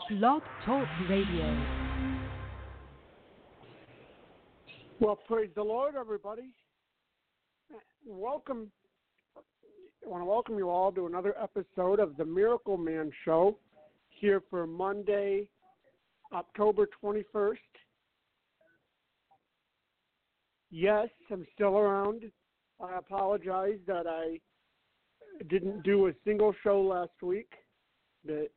Blog Talk Radio. Well, praise the Lord, everybody. Welcome. I want to welcome you all to another episode of the Miracle Man Show here for Monday, October 21st. Yes, I'm still around. I apologize that I didn't do a single show last week, but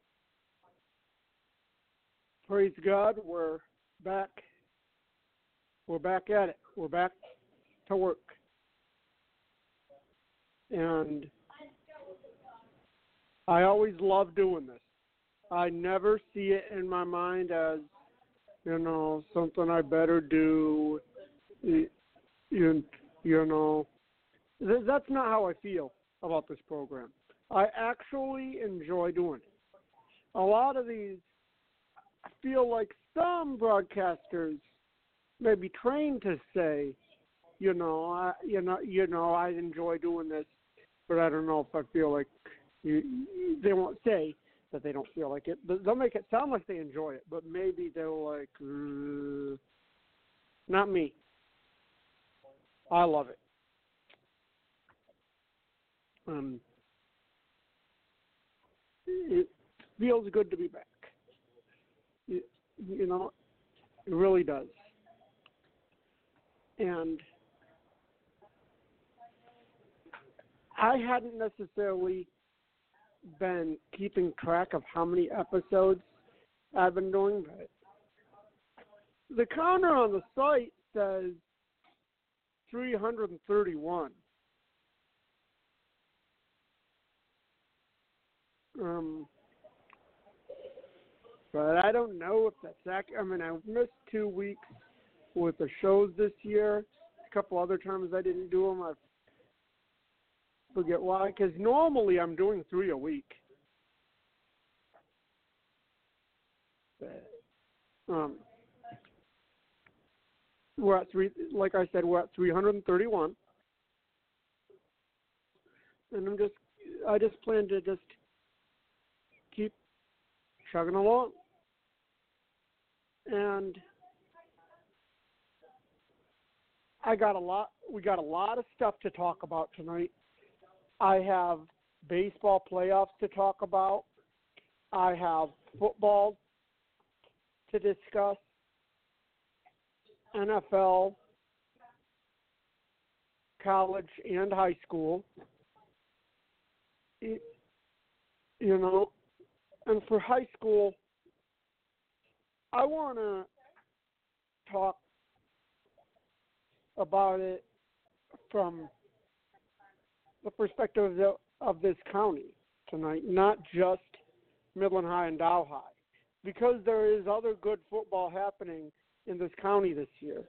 praise God, we're back. We're back at it. We're back to work. And I always love doing this. I never see it in my mind as, something I better do. That's not how I feel about this program. I actually enjoy doing it. A lot of these, I feel like some broadcasters may be trained to say, I enjoy doing this, but I don't know if I feel like they won't say that they don't feel like it. They'll make it sound like they enjoy it, but maybe they're like, not me. I love it. It feels good to be back. It really does. And I hadn't necessarily been keeping track of how many episodes I've been doing, but the counter on the site says 331. But I don't know if that's accurate. I mean, I missed 2 weeks with the shows this year. A couple other times I didn't do them. I forget why, because normally I'm doing 3 a week. But, we're at like I said, we're at 331. And I just plan to just keep chugging along. And we got a lot of stuff to talk about tonight. I have baseball playoffs to talk about. I have football to discuss. NFL, college, and high school. And for high school, I want to talk about it from the perspective of this county tonight, not just Midland High and Dow High, because there is other good football happening in this county this year,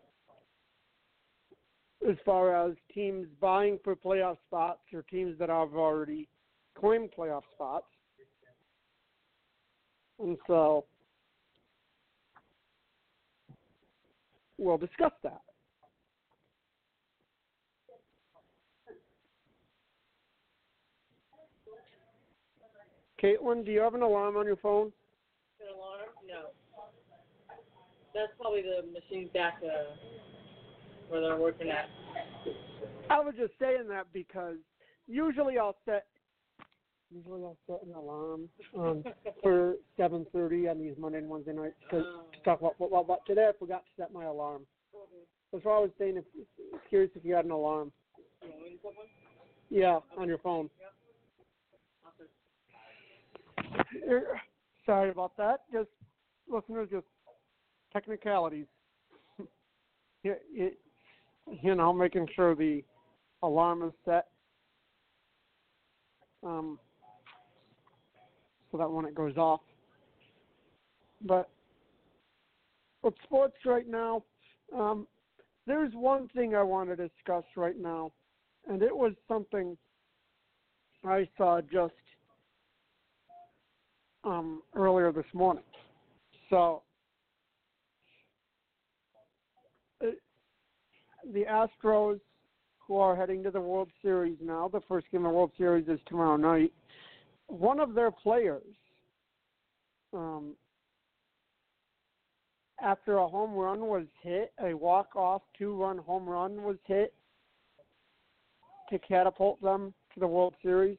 as far as teams vying for playoff spots or teams that have already claimed playoff spots. And so we'll discuss that. Caitlin, do you have an alarm on your phone? An alarm? No. That's probably the machine back where they're working at. I was just saying that because usually I'll set an alarm for 7:30 on these Monday and Wednesday nights to talk about football. But today I forgot to set my alarm. That's why I was saying, curious if you had an alarm. Yeah, on your phone. Yep. Sorry about that. Just listeners, just technicalities. Making sure the alarm is set so that when it goes off. But with sports right now, there's one thing I want to discuss right now, and it was something I saw just earlier this morning. So the Astros, who are heading to the World Series now, the first game of the World Series is tomorrow night, one of their players after a home run was hit, a walk-off 2-run home run was hit to catapult them to the World Series.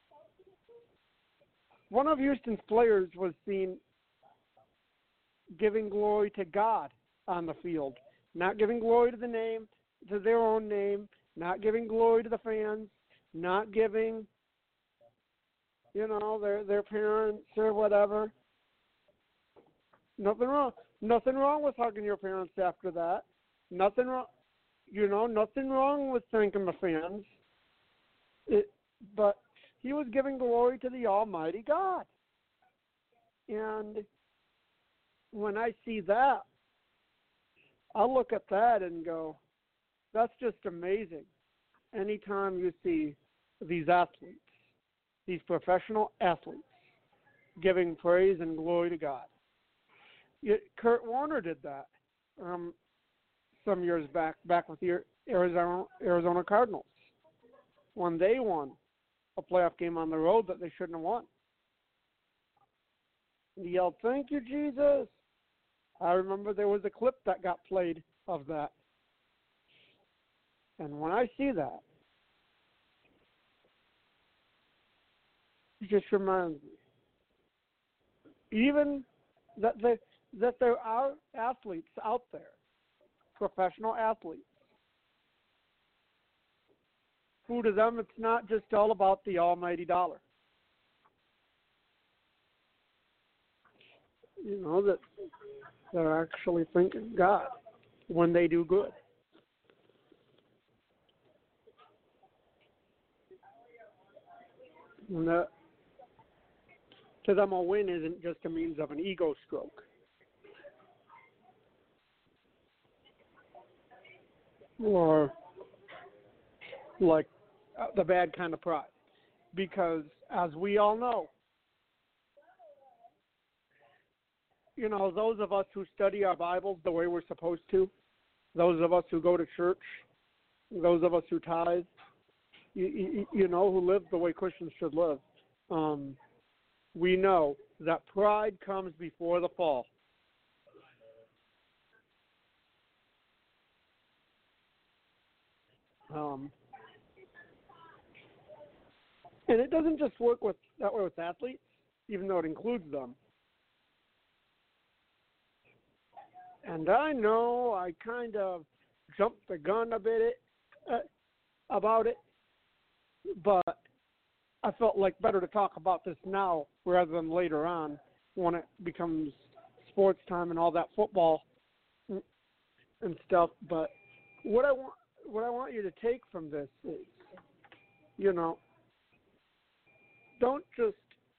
One of Houston's players was seen giving glory to God on the field, not giving glory to the name, to their own name, not giving glory to the fans, not giving, their parents or whatever. Nothing wrong. Nothing wrong with hugging your parents after that. Nothing wrong. Nothing wrong with thanking the fans. But he was giving glory to the Almighty God. And when I see that, I look at that and go, that's just amazing. Anytime you see these athletes, these professional athletes, giving praise and glory to God. Kurt Warner did that some years back with the Arizona Cardinals, when they won a playoff game on the road that they shouldn't have won. And he yelled, "Thank you, Jesus." I remember there was a clip that got played of that. And when I see that, it just reminds me, even that there are athletes out there, professional athletes, who to them it's not just all about the almighty dollar. That they're actually thanking God when they do good. And that, to them, a win isn't just a means of an ego stroke. Or like the bad kind of pride. Because as we all know, those of us who study our Bibles the way we're supposed to, those of us who go to church, those of us who tithe, who live the way Christians should live, we know that pride comes before the fall. And it doesn't just work that way with athletes, even though it includes them. And I know I kind of jumped the gun a bit about it, but I felt like better to talk about this now rather than later on when it becomes sports time and all that football and stuff. But what I want you to take from this is, don't just,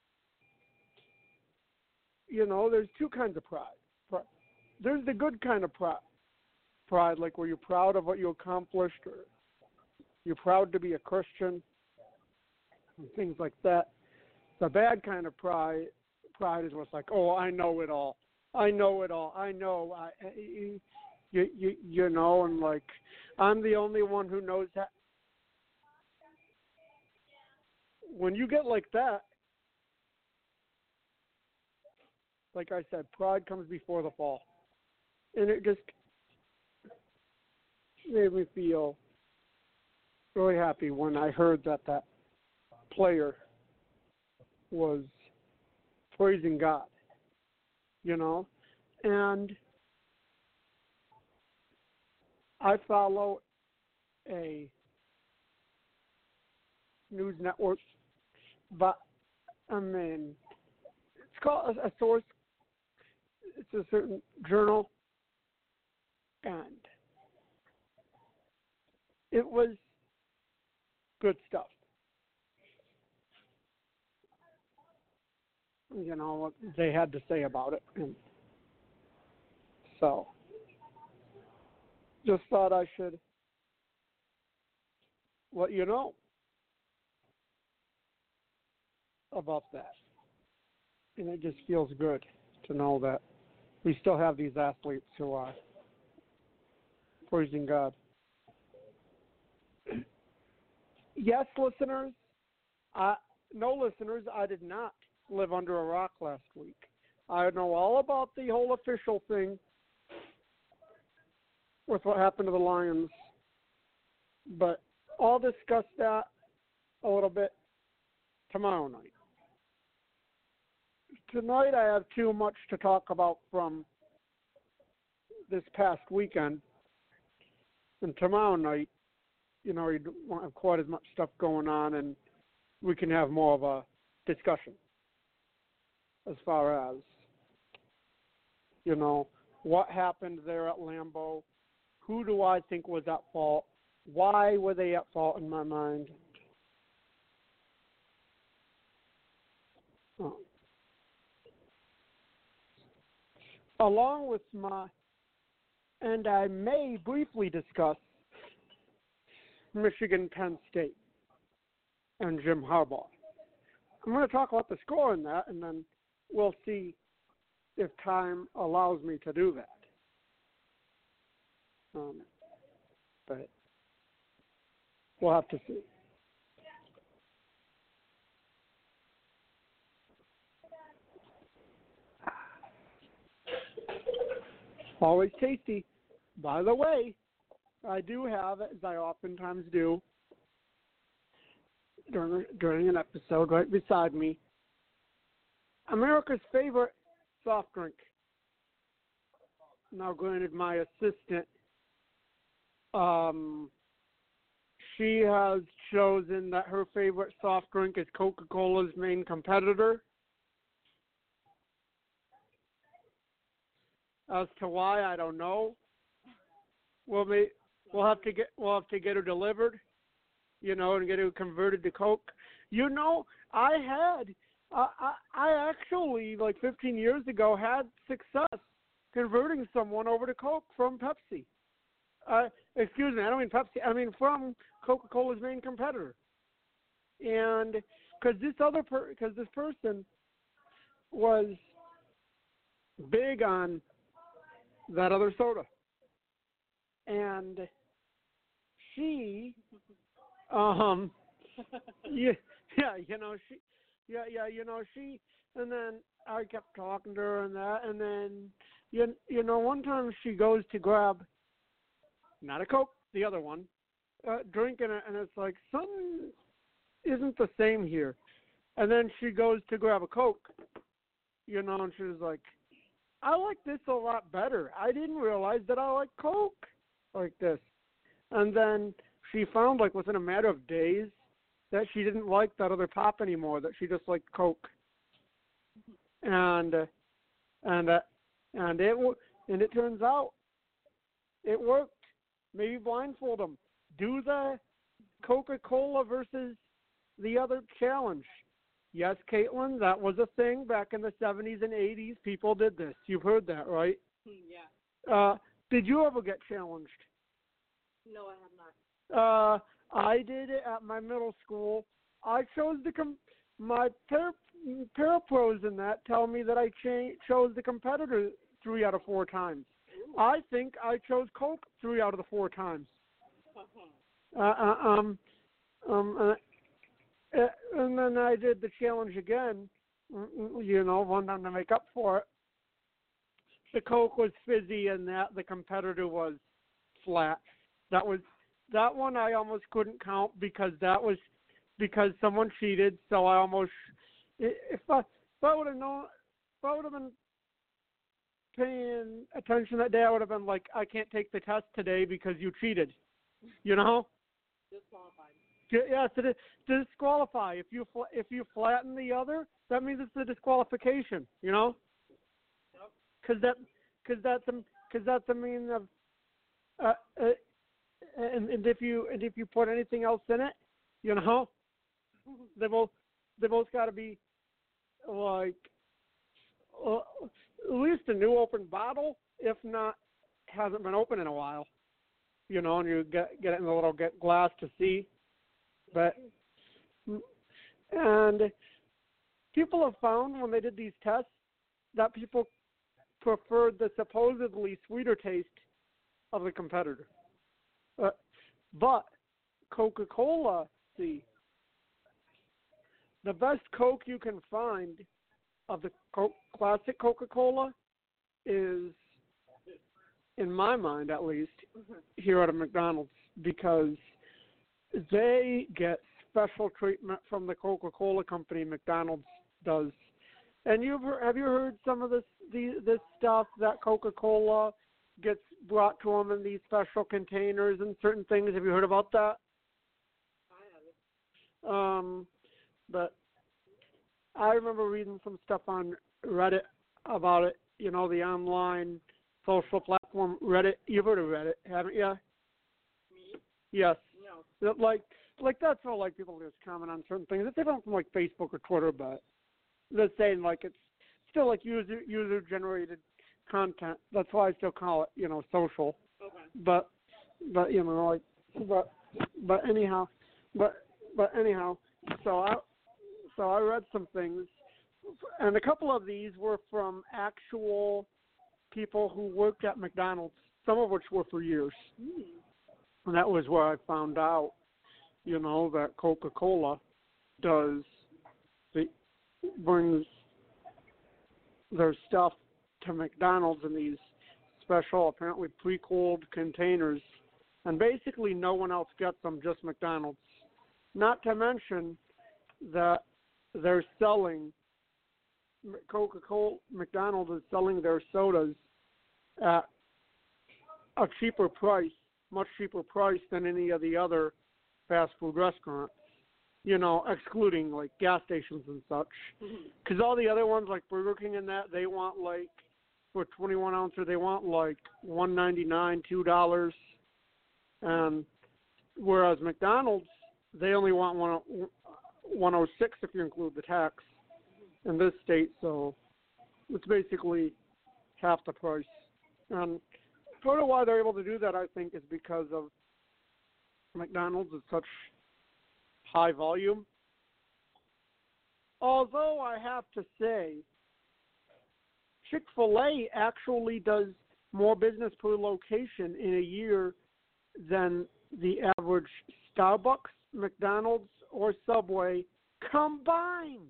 there's two kinds of pride. There's the good kind of pride, like where you're proud of what you accomplished, or you're proud to be a Christian, and things like that. The bad kind of pride is what's like, oh, I know it all. I know, and like, I'm the only one who knows that. When you get like that, like I said, pride comes before the fall. And it just made me feel really happy when I heard that player was praising God, And I follow a news network, but it's called a source. It's a certain journal. And it was good stuff. What they had to say about it. And so, just thought I should let you know about that. And it just feels good to know that we still have these athletes who are praising God. Yes, listeners. No, listeners, I did not live under a rock last week. I know all about the whole official thing with what happened to the Lions. But I'll discuss that a little bit tomorrow night. Tonight I have too much to talk about from this past weekend. And tomorrow night, you won't have quite as much stuff going on, and we can have more of a discussion as far as, what happened there at Lambeau. Who do I think was at fault? Why were they at fault in my mind? Along with and I may briefly discuss Michigan, Penn State, and Jim Harbaugh. I'm going to talk about the score in that, and then we'll see if time allows me to do that. But we'll have to see. Always tasty. By the way, I do have, as I oftentimes do, during an episode right beside me, America's favorite soft drink. Now, granted, my assistant, she has chosen that her favorite soft drink is Coca-Cola's main competitor. As to why, I don't know. We'll have to get her delivered, and get her converted to Coke. I actually, like 15 years ago, had success converting someone over to Coke from Pepsi. Excuse me, I don't mean Pepsi. I mean from Coca-Cola's main competitor. And because this person was big on that other soda, and she, she, and then I kept talking to her and that, and then, one time she goes to grab, not a Coke, the other one, drinking it, and it's like, something isn't the same here. And then she goes to grab a Coke, and she was like, I like this a lot better. I didn't realize that I like Coke like this. And then she found, like, within a matter of days that she didn't like that other pop anymore, that she just liked Coke. And it turns out it worked. Maybe blindfold them. Do the Coca-Cola versus the other challenge. Yes, Caitlin, that was a thing back in the 70s and 80s. People did this. You've heard that, right? Yeah. Did you ever get challenged? No, I have not. I did it at my middle school. I chose my parapros in that tell me that I chose the competitor 3 out of 4 times. Ooh. I think I chose Coke 3 out of the 4 times. And then I did the challenge again, one time to make up for it. The Coke was fizzy and the competitor was flat. That one I almost couldn't count because someone cheated. So I almost, if I would have been paying attention that day, I would have been like, I can't take the test today because you cheated. Disqualified. Yes, it is disqualify. If you flatten the other, that means it's a disqualification. Yep. Because that's a mean of and if you put anything else in it, they both got to be like at least a new open bottle, if not hasn't been open in a while. And you get it in the little glass to see. And people have found when they did these tests that people preferred the supposedly sweeter taste of the competitor. But Coca-Cola, the best Coke you can find of the classic Coca-Cola is in my mind at least, here at a McDonald's, because they get special treatment from the Coca-Cola company. McDonald's does. And have you heard some of this stuff that Coca-Cola gets brought to them in these special containers and certain things? Have you heard about that? I haven't. But I remember reading some stuff on Reddit about it. You know, the online social platform Reddit. You've heard of Reddit, haven't you? Me? Yes. No. Like that's how like people just comment on certain things. It's different from like Facebook or Twitter, but they're saying like it's still like user generated content. That's why I still call it, you know, social. Okay. But you know, like but anyhow. So I read some things, and a couple of these were from actual people who worked at McDonald's, some of which were for years. And that was where I found out, you know, that Coca-Cola brings their stuff to McDonald's in these special, apparently pre-cooled containers, and basically no one else gets them, just McDonald's. Not to mention that they're selling, McDonald's is selling their sodas at a cheaper price, much cheaper price than any of the other fast food restaurants, you know, excluding like gas stations and such. Because all the other ones like Burger King and that, they want like, for 21 ouncer, they want like $1.99, $2. And whereas McDonald's, they only want 106 if you include the tax in this state, so it's basically half the price. And part of why they're able to do that, I think, is because of McDonald's is such high volume. Although I have to say, Chick-fil-A actually does more business per location in a year than the average Starbucks, McDonald's, or Subway combined.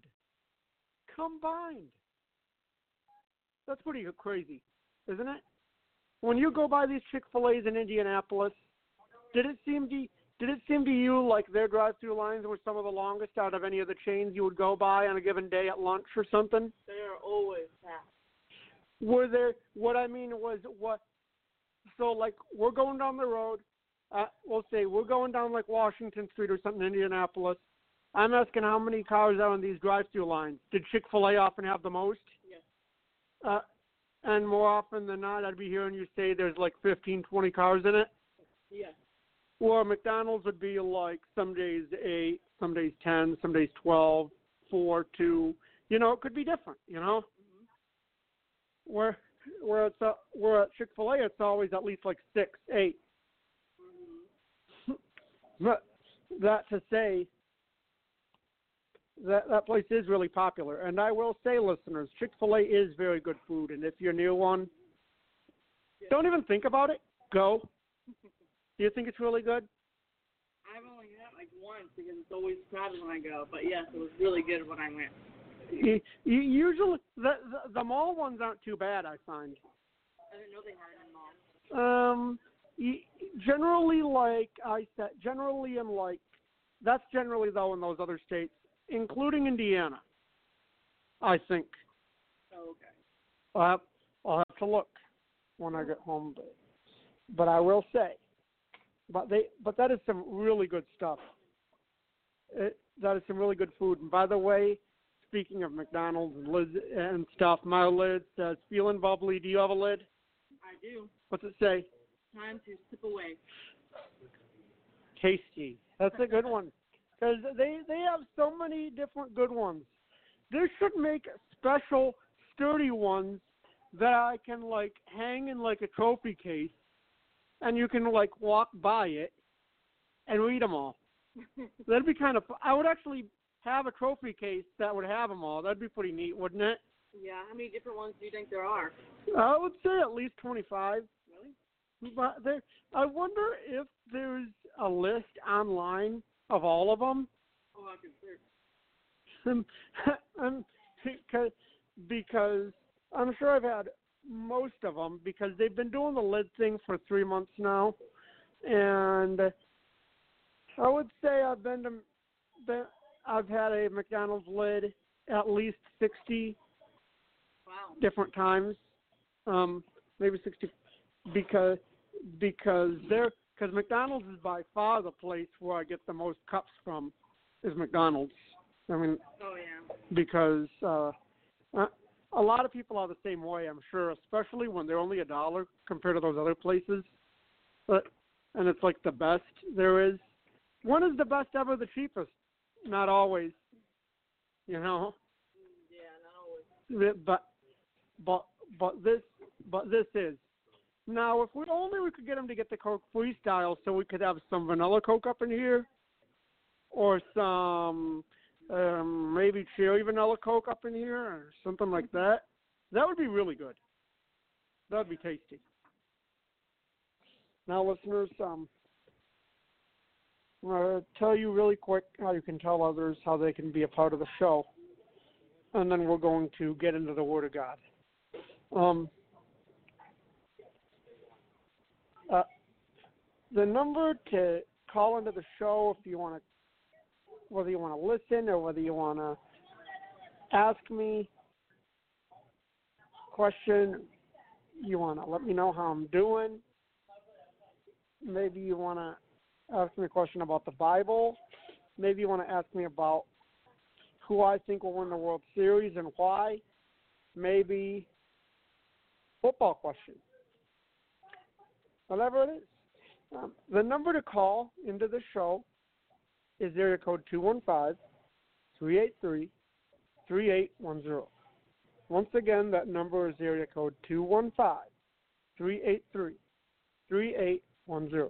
That's pretty crazy, isn't it? When you go by these Chick-fil-A's in Indianapolis, did it seem to you like their drive-through lines were some of the longest out of any of the chains you would go by on a given day at lunch or something? They are always packed. Were there? What I mean was what? So like we're going down the road. We'll say we're going down like Washington Street or something in Indianapolis. I'm asking how many cars are on these drive-through lines. Did Chick-fil-A often have the most? Yes. And more often than not, I'd be hearing you say there's like 15, 20 cars in it. Yes. Or McDonald's would be like some days 8, some days 10, some days 12, 4, 2. You know, it could be different, you know? Mm-hmm. Where at Chick-fil-A, it's always at least like 6, 8. But that to say that place is really popular. And I will say, listeners, Chick-fil-A is very good food. And if you're near one, don't even think about it. Go. Do you think it's really good? I've only had it like once because it's always crowded when I go. But yes, it was really good when I went. Usually, the mall ones aren't too bad, I find. I didn't know they had it in malls. Generally, like I said, that's generally though in those other states, including Indiana, I think. Oh, okay. I'll have to look when I get home, but I will say, but that is some really good stuff. That is some really good food. And by the way, speaking of McDonald's and lids and stuff, my lid says feeling bubbly. Do you have a lid? I do. What's it say? Time to sip away. Tasty. That's a good one. Because they have so many different good ones. They should make special sturdy ones that I can like hang in like a trophy case, and you can like walk by it and read them all. That'd be kind of. I would actually have a trophy case that would have them all. That'd be pretty neat, wouldn't it? Yeah. How many different ones do you think there are? I would say at least 25. Really? But I wonder if there's a list online of all of them. Oh, I can search. Because I'm sure I've had most of them because they've been doing the lid thing for 3 months now, and I would say I've had a McDonald's lid at least 60 different times, maybe 60, because McDonald's is by far the place where I get the most cups from is McDonald's. I mean, because a lot of people are the same way, I'm sure, especially when they're only $1 compared to those other places. And it's like the best there is. One is the best ever, the cheapest. Not always, you know. Yeah, not always. But this is. Now, if we could get them to get the Coke Freestyle, so we could have some vanilla Coke up in here, or some maybe cherry vanilla Coke up in here, or something like that. That would be really good. That would be tasty. Now, listeners, I'm going to tell you really quick how you can tell others how they can be a part of the show, and then we're going to get into the Word of God. The number to call into the show, if you want to, whether you want to listen or whether you want to ask me a question, you want to let me know how I'm doing. Maybe you want to ask me a question about the Bible. Maybe you want to ask me about who I think will win the World Series and why. Maybe football question. Whatever it is. The number to call into the show is area code 215-383-3810. Once again, that number is area code 215-383-3810.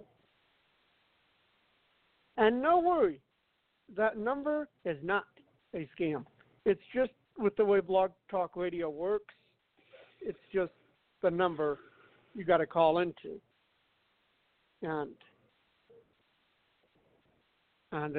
And no worry, that number is not a scam. It's just with the way Blog Talk Radio works, it's just the number you got to call into. And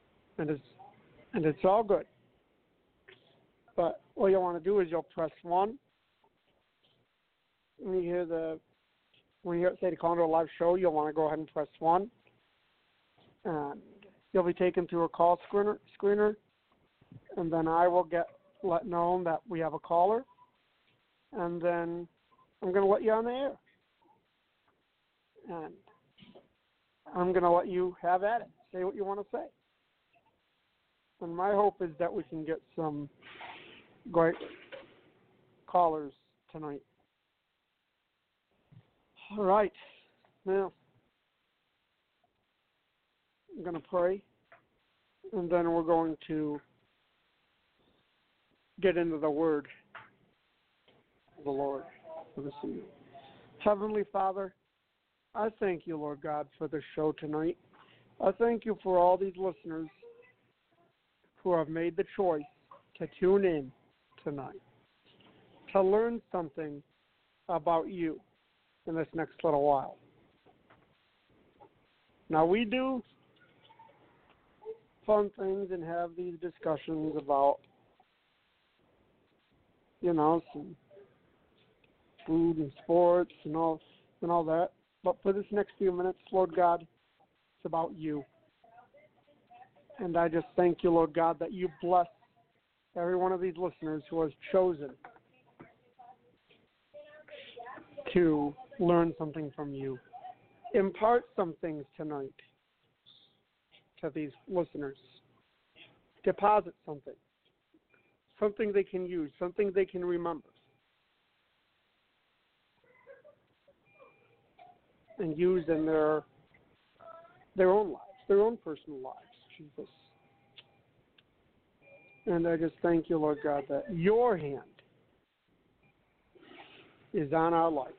it's all good. But all you want to do is you'll press 1. When you hear it say to call into a live show, you'll want to go ahead and press 1. And you'll be taken through a call screener, and then I will let known that we have a caller, and then I'm going to let you on the air. And I'm going to let you have at it. Say what you want to say. And my hope is that we can get some great callers tonight. All right. Now, I'm going to pray, and then we're going to get into the Word of the Lord for this evening. Heavenly Father, I thank you, Lord God, for this show tonight. I thank you for all these listeners who have made the choice to tune in tonight, to learn something about you in this next little while. Now, we do fun things and have these discussions about, some food and sports and all that. But for this next few minutes, Lord God, it's about you. And I just thank you, Lord God, that you bless every one of these listeners who has chosen to learn something from you. Impart some things tonight to these listeners. Deposit something they can use, something they can remember. And use in their own lives, their own personal lives, Jesus. And I just thank you, Lord God, that your hand is on our life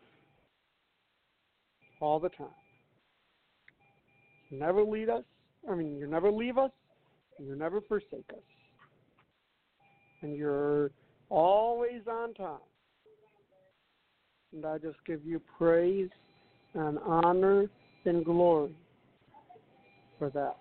all the time. You never leave us, and you never forsake us. And you're always on time. And I just give you praise and honor and glory for that.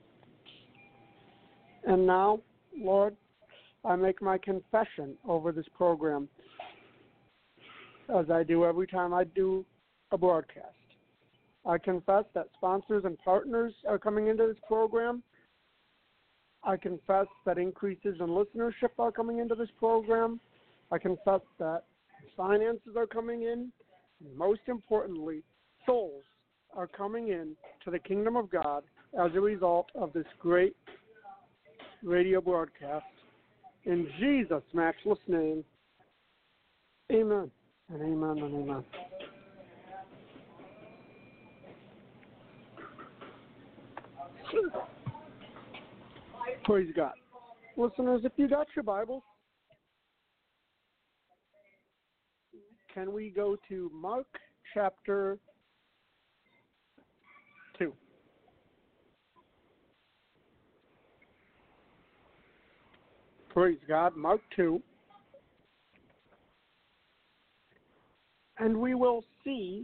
And now, Lord, I make my confession over this program. as I do every time I do a broadcast. I confess that sponsors and partners are coming into this program. I confess that increases in listenership are coming into this program. I confess that finances are coming in. And most importantly, souls are coming in to the kingdom of God as a result of this great radio broadcast. In Jesus' matchless name, amen and amen and amen. Praise God. Listeners, if you got your Bibles, can we go to Mark chapter 2? Praise God, Mark 2. And we will see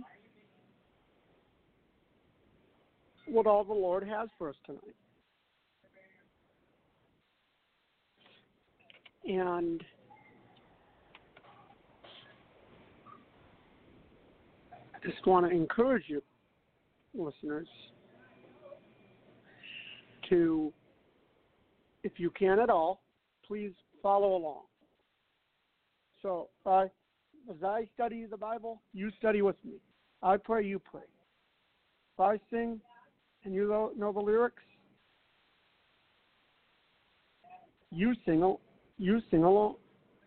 what all the Lord has for us tonight. And I just want to encourage you, listeners, to, if you can at all, please follow along. So, as I study the Bible, you study with me. I pray, you pray. If I sing and you know the lyrics, you sing along.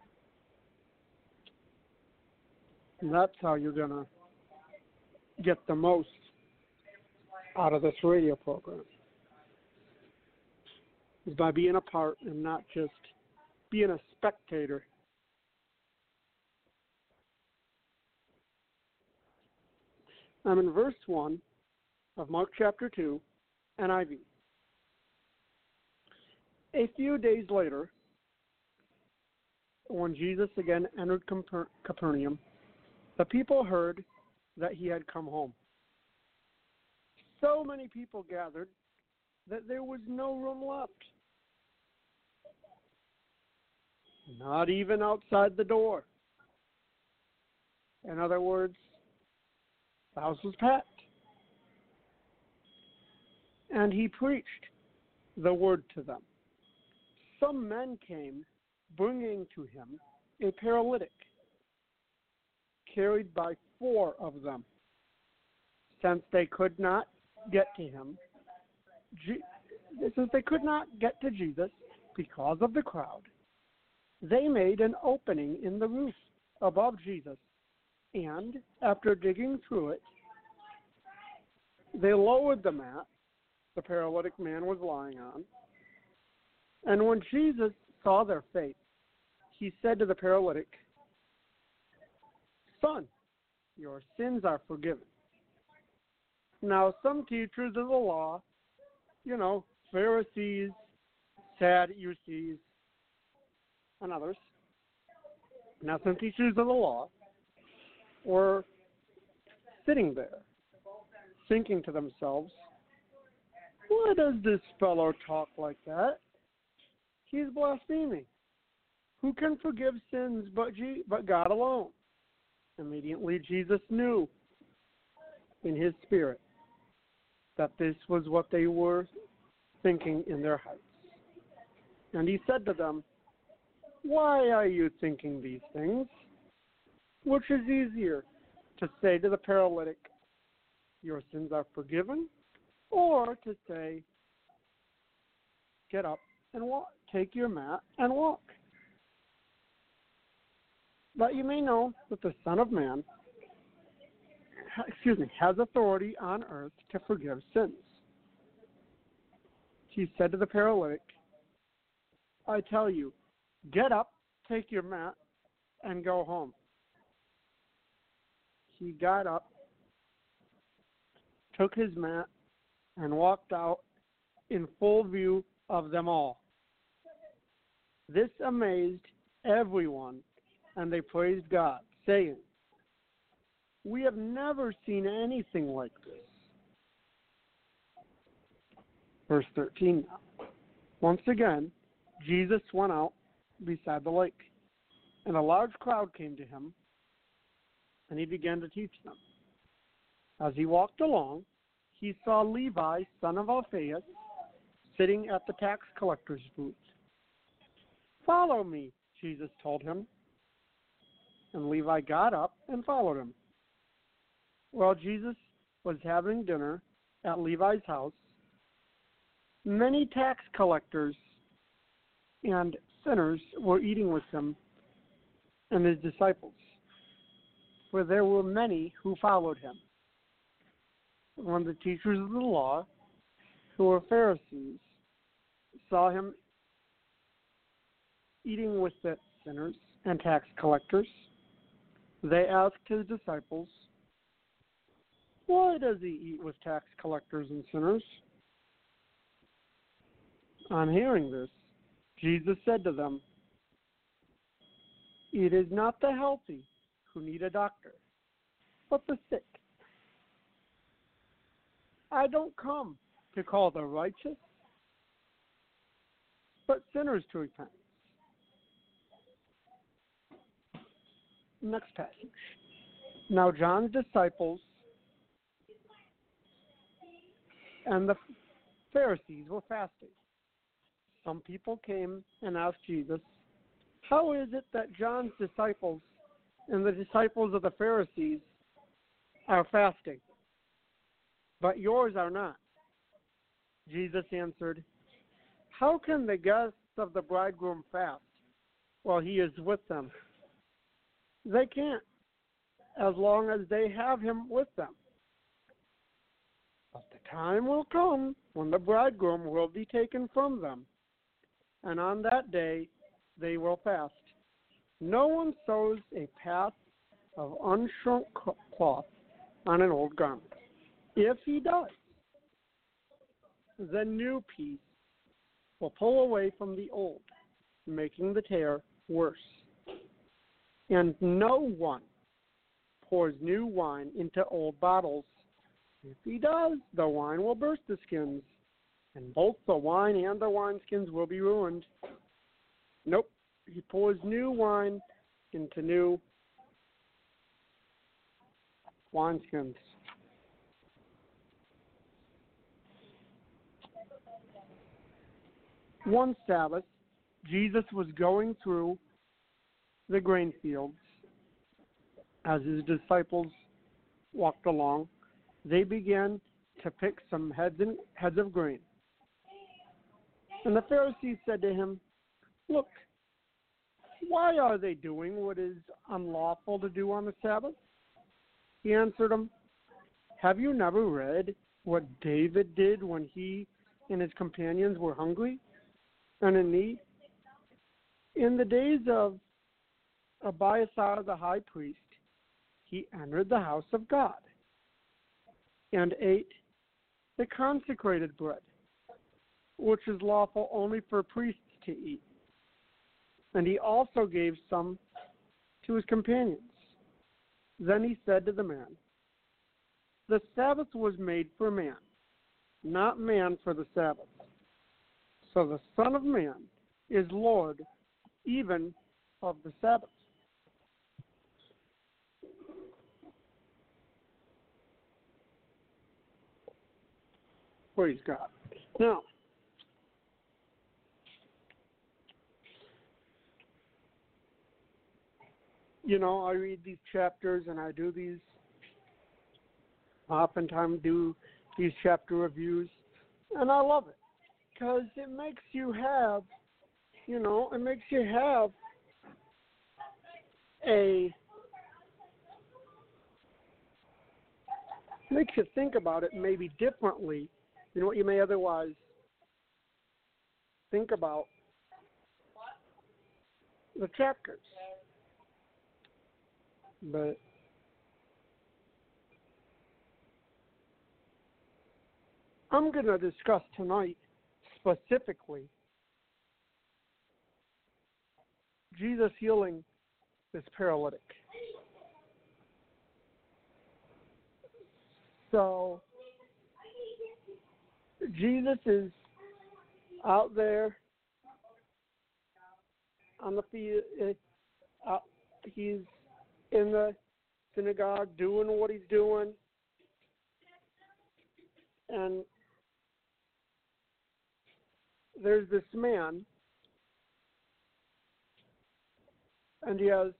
And that's how you're going to get the most out of this radio program, is by being a part and not just being a spectator. I'm in verse 1 of Mark chapter 2, NIV. A few days later, when Jesus again entered Capernaum, the people heard that he had come home. So many people gathered that there was no room left, not even outside the door. In other words, the house was packed. And he preached the word to them. Some men came, bringing to him a paralytic, carried by 4 of them. Since they could not get to him, since they could not get to Jesus because of the crowd, they made an opening in the roof above Jesus, and after digging through it, they lowered the mat the paralytic man was lying on. And when Jesus saw their faith, he said to the paralytic, "Son, your sins are forgiven." Now, some teachers of the law, Pharisees, Sadducees, and others, now some teachers of the law were sitting there thinking to themselves, "Why does this fellow talk like that? He's blaspheming. Who can forgive sins but God alone?" Immediately Jesus knew in his spirit that this was what they were thinking in their hearts. And he said to them, "Why are you thinking these things? Which is easier, to say to the paralytic, 'Your sins are forgiven,' or to say, 'Get up and walk, take your mat and walk'? But you may know that the Son of Man has authority on earth to forgive sins." He said to the paralytic, "I tell you, get up, take your mat, and go home." He got up, took his mat, and walked out in full view of them all. This amazed everyone, and they praised God, saying, "We have never seen anything like this." Verse 13 now. Once again, Jesus went out beside the lake, and a large crowd came to him, and he began to teach them. As he walked along, he saw Levi, son of Alphaeus, sitting at the tax collector's booth. "Follow me," Jesus told him. And Levi got up and followed him. While Jesus was having dinner at Levi's house, many tax collectors and sinners were eating with him and his disciples, for there were many who followed him. When the teachers of the law, who were Pharisees, saw him eating with the sinners and tax collectors, they asked his disciples, "Why does he eat with tax collectors and sinners?" On hearing this, Jesus said to them, "It is not the healthy who need a doctor, but the sick. I don't come to call the righteous, but sinners to repentance." Next passage. Now John's disciples and the Pharisees were fasting. Some people came and asked Jesus, "How is it that John's disciples and the disciples of the Pharisees are fasting, but yours are not?" Jesus answered, "How can the guests of the bridegroom fast while he is with them? They can't, as long as they have him with them. But the time will come when the bridegroom will be taken from them, and on that day they will fast. No one sews a patch of unshrunk cloth on an old garment. If he does, the new piece will pull away from the old, making the tear worse. And no one pours new wine into old bottles. If he does, the wine will burst the skins, and both the wine and the wineskins will be ruined. Nope, he pours new wine into new wineskins." One Sabbath, Jesus was going through the grain fields. As his disciples walked along, they began to pick some heads of grain. And the Pharisees said to him, "Look, why are they doing what is unlawful to do on the Sabbath?" He answered them, "Have you never read what David did when he and his companions were hungry and in need? In the days of Abiathar the high priest, he entered the house of God and ate the consecrated bread, which is lawful only for priests to eat. And he also gave some to his companions. Then he said to the man, 'The Sabbath was made for man, not man for the Sabbath. So the Son of Man is Lord even of the Sabbath.'" Praise God. Now, I read these chapters and I do these, oftentimes do these chapter reviews, and I love it because it makes you have, makes you think about it maybe differently than what you may otherwise think about the chapters. But I'm going to discuss tonight specifically Jesus healing this paralytic. So Jesus is out there on the field. He's in the synagogue doing what he's doing. And there's this man, and he has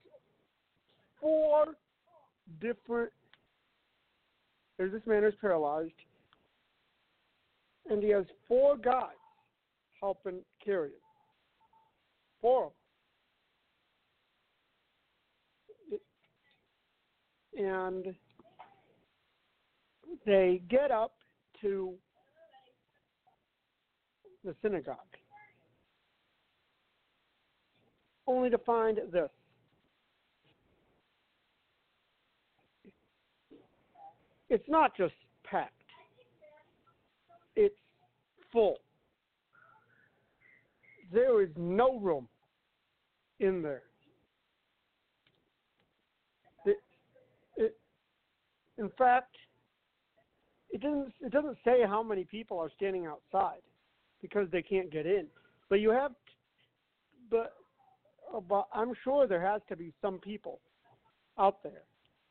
there's this man who's paralyzed, and he has 4 guys helping carry him. 4 of them. And they get up to the synagogue, only to find this. It's not just packed. It's full. There is no room in there. In fact, it doesn't say how many people are standing outside because they can't get in. But I'm sure there has to be some people out there.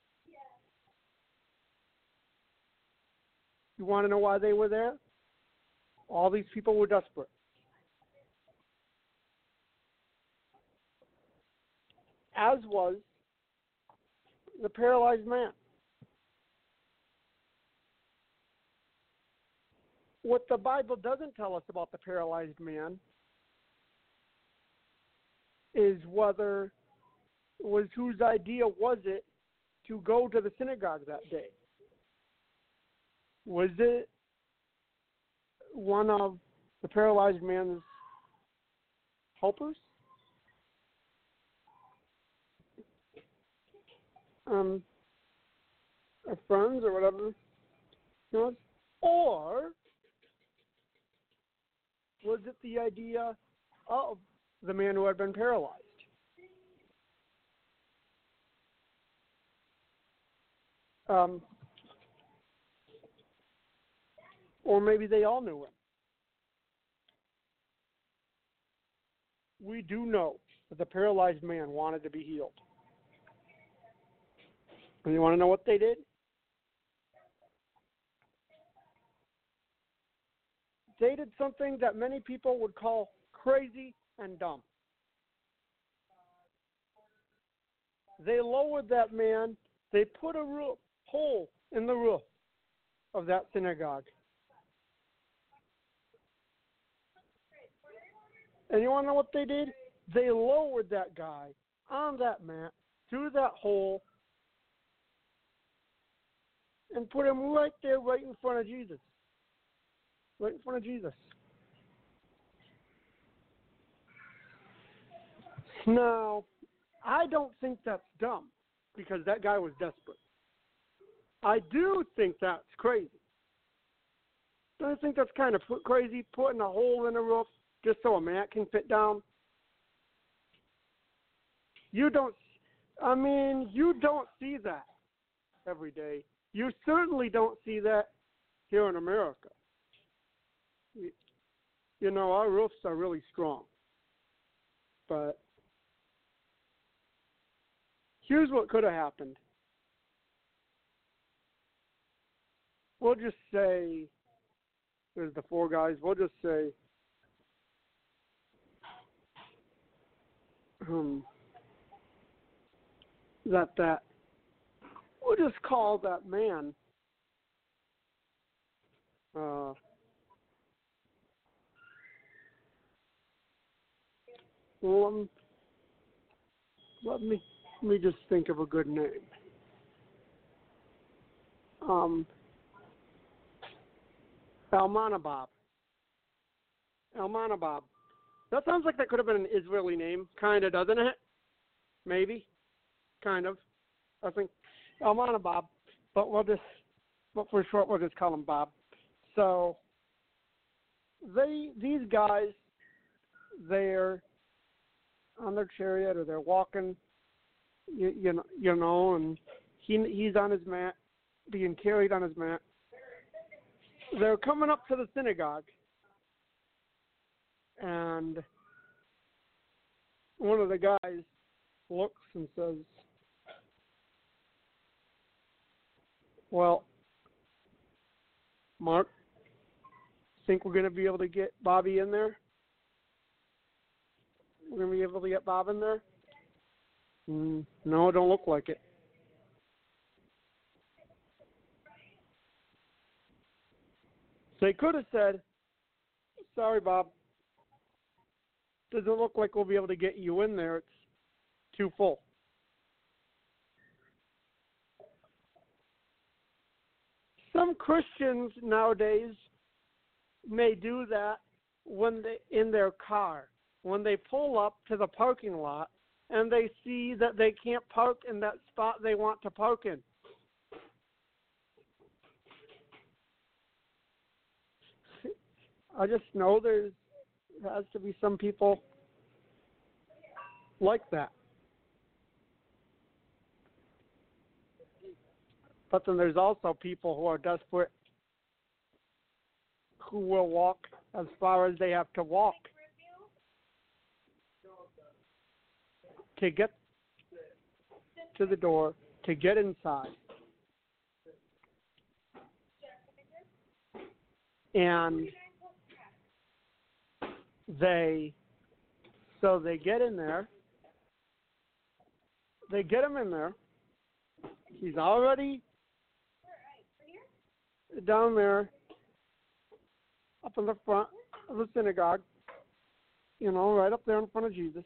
You want to know why they were there? All these people were desperate. As was the paralyzed man. What the Bible doesn't tell us about the paralyzed man is whose idea was it to go to the synagogue that day. Was it one of the paralyzed man's helpers? Or friends or whatever, or was it the idea of the man who had been paralyzed? Or maybe they all knew him. We do know that the paralyzed man wanted to be healed. And you want to know what they did? They did something that many people would call crazy and dumb. They lowered that man. They put a hole in the roof of that synagogue. And you want to know what they did? They lowered that guy on that mat through that hole and put him right there, right in front of Jesus. Right in front of Jesus. Now, I don't think that's dumb because that guy was desperate. I do think that's crazy. I think that's kind of crazy, putting a hole in the roof just so a mat can fit down. You don't see that every day. You certainly don't see that here in America. You know, our roofs are really strong. But here's what could have happened. We'll just say, there's the 4 guys, we'll just say, we'll just call that man let me just think of a good name. Almanabab. That sounds like that could have been an Israeli name, kind of, doesn't it? Maybe, kind of. I think Almanabab, but for short, we'll just call him Bob. So these guys, they're on their chariot or they're walking, you know, and he's on his mat, being carried on his mat. They're coming up to the synagogue, and one of the guys looks and says, Well, Mark, think we're going to be able to get Bobby in there? We're going to be able to get Bob in there? No, don't look like it. They could have said, sorry, Bob. Doesn't look like we'll be able to get you in there. It's too full. Some Christians nowadays may do that when they in their car, when they pull up to the parking lot and they see that they can't park in that spot they want to park in. I just know there has to be some people like that. But then there's also people who are desperate, who will walk as far as they have to walk to get to the door, to get inside. And they get in there, they get him in there, he's already down there up in the front of the synagogue, right up there in front of Jesus.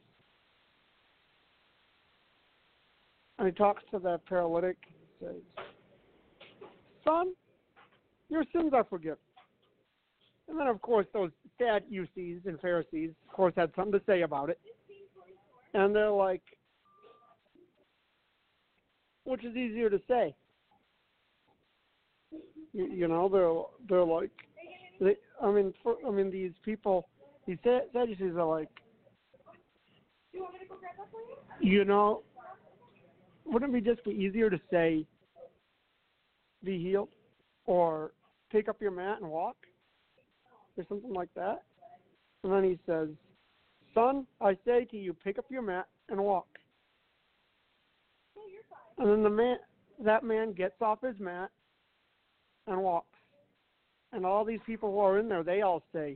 And he talks to the paralytic and says, son, your sins are forgiven. And then, of course, those Sadducees and Pharisees, of course, had something to say about it. And they're like, which is easier to say? They're like, these people, these Sadducees are like, wouldn't it just be easier to say, be healed, or pick up your mat and walk, or something like that? And then he says, son, I say to you, pick up your mat and walk. And then that man gets off his mat and walks. And all these people who are in there, they all say,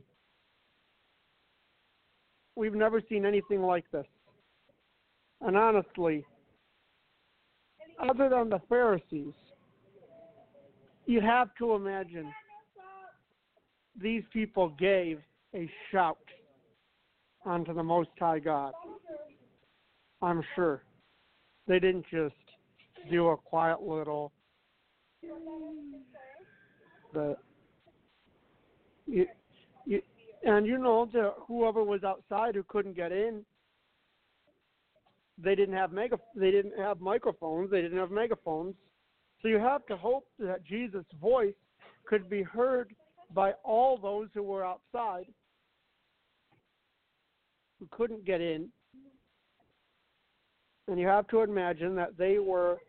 we've never seen anything like this. And honestly, other than the Pharisees, you have to imagine these people gave a shout unto the Most High God. I'm sure. They didn't just do a quiet little to whoever was outside who couldn't get in, they didn't have microphones, they didn't have megaphones. So you have to hope that Jesus' voice could be heard by all those who were outside who couldn't get in. And you have to imagine that they were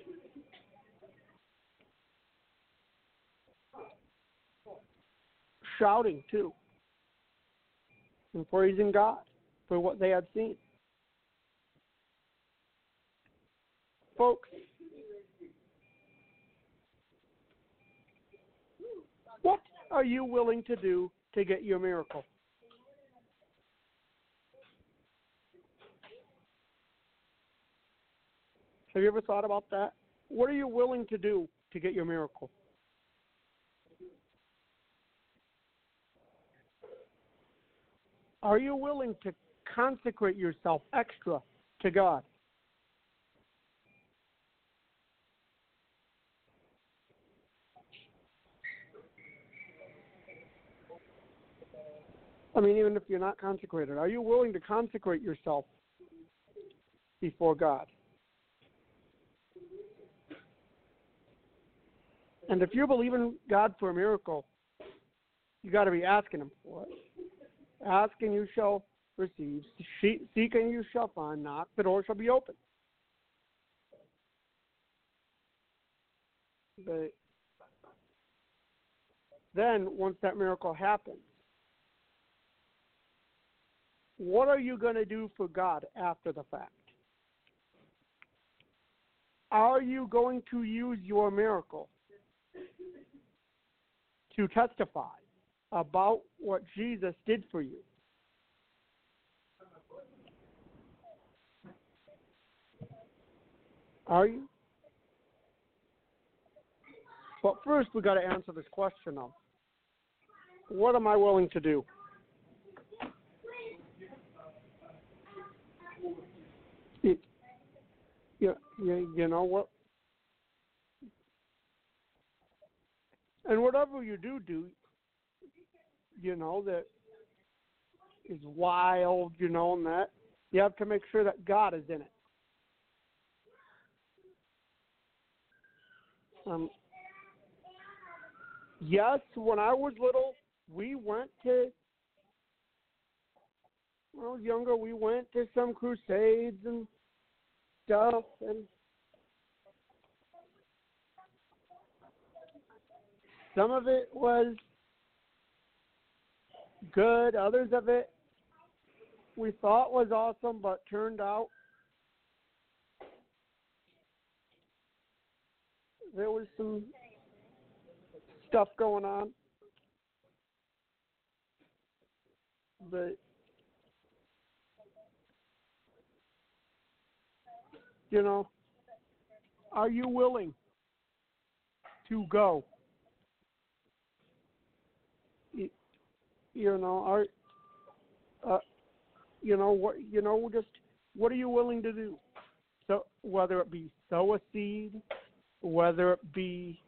shouting too and praising God for what they had seen. Folks, what are you willing to do to get your miracle? Have you ever thought about that? What are you willing to do to get your miracle? Are you willing to consecrate yourself extra to God? Even if you're not consecrated, are you willing to consecrate yourself before God? And if you believe in God for a miracle, you got to be asking Him for it. Ask and you shall receive. Seek and you shall find. Knock, the door shall be open. But then, once that miracle happens, what are you going to do for God after the fact? Are you going to use your miracle to testify about what Jesus did for you? Are you? But first, we got to answer this question of what am I willing to do? You know what? And whatever you do, you know, that is wild, you know, and that you have to make sure that God is in it. Yes, when I was little, we went to, when I was younger, we went to some crusades and stuff, and some of it was good, others of it we thought was awesome, but turned out there was some stuff going on. But you know, are you willing to go? You know, just what are you willing to do? So whether it be sow a seed, whether it be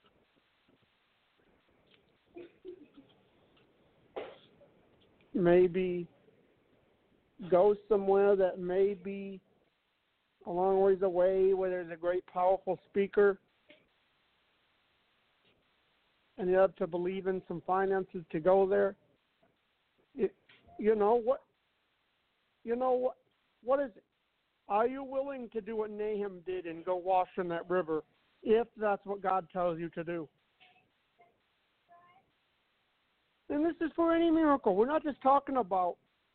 maybe go somewhere that may be a long ways away where there's a great powerful speaker and you have to believe in some finances to go there. What is it? Are you willing to do what Nahum did and go wash in that river if that's what God tells you to do? And this is for any miracle. We're not just talking about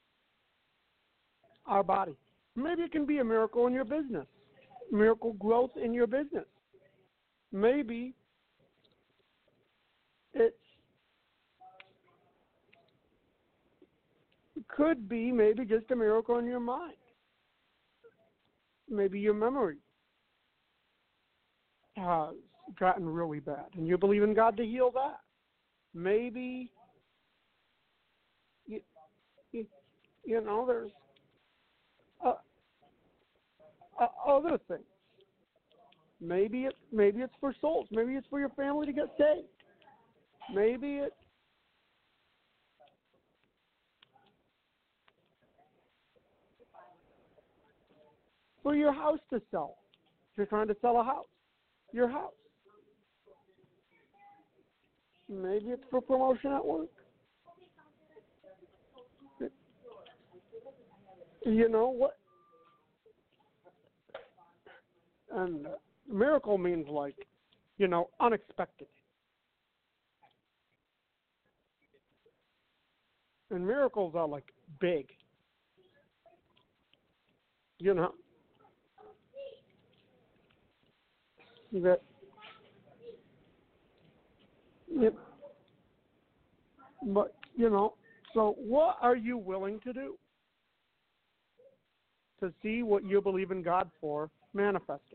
our body. Maybe it can be a miracle in your business, miracle growth in your business. Maybe it could be maybe just a miracle in your mind. Maybe your memory has gotten really bad, and you believe in God to heal that. Maybe, there's other things. Maybe it's for souls. Maybe it's for your family to get saved. Maybe it's for your house to sell. If you're trying to sell a house, your house. Maybe it's for promotion at work. You know what? And miracle means unexpected. And miracles are big. That yep. But so what are you willing to do to see what you believe in God for manifested?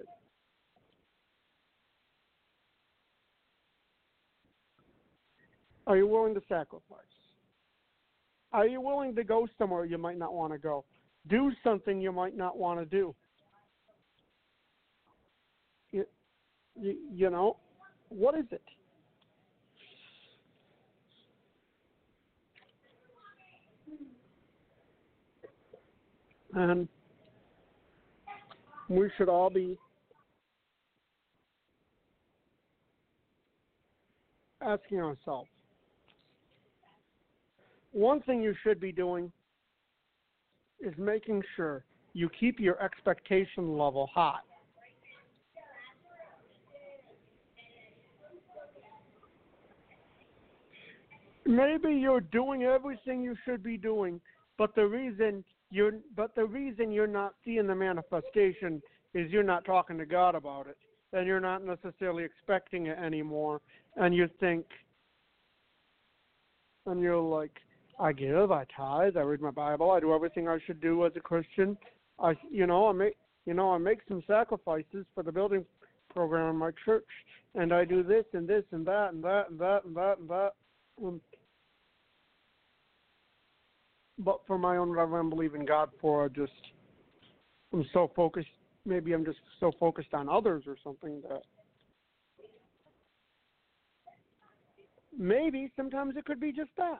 Are you willing to sacrifice? Are you willing to go somewhere you might not want to go? Do something you might not want to do? What is it? And we should all be asking ourselves, one thing you should be doing is making sure you keep your expectation level high. Maybe you're doing everything you should be doing, but the reason you're not seeing the manifestation is you're not talking to God about it, and you're not necessarily expecting it anymore, and you think, and you're like, I give, I tithe, I read my Bible, I do everything I should do as a Christian. I make some sacrifices for the building program in my church, and I do this and this and that and that and that and that and that. But for my own whatever I'm believing God for, I'm so focused. Maybe I'm just so focused on others or something that maybe sometimes it could be just that.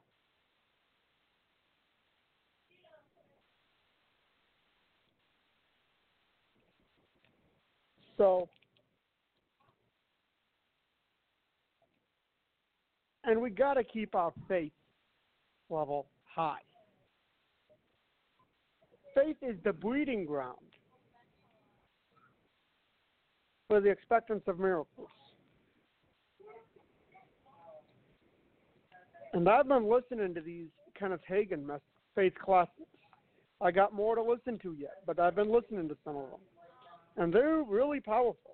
So, and we got to keep our faith level high. Faith is the breeding ground for the expectance of miracles. And I've been listening to these Kenneth Hagin faith classes. I got more to listen to yet, but I've been listening to some of them. And they're really powerful.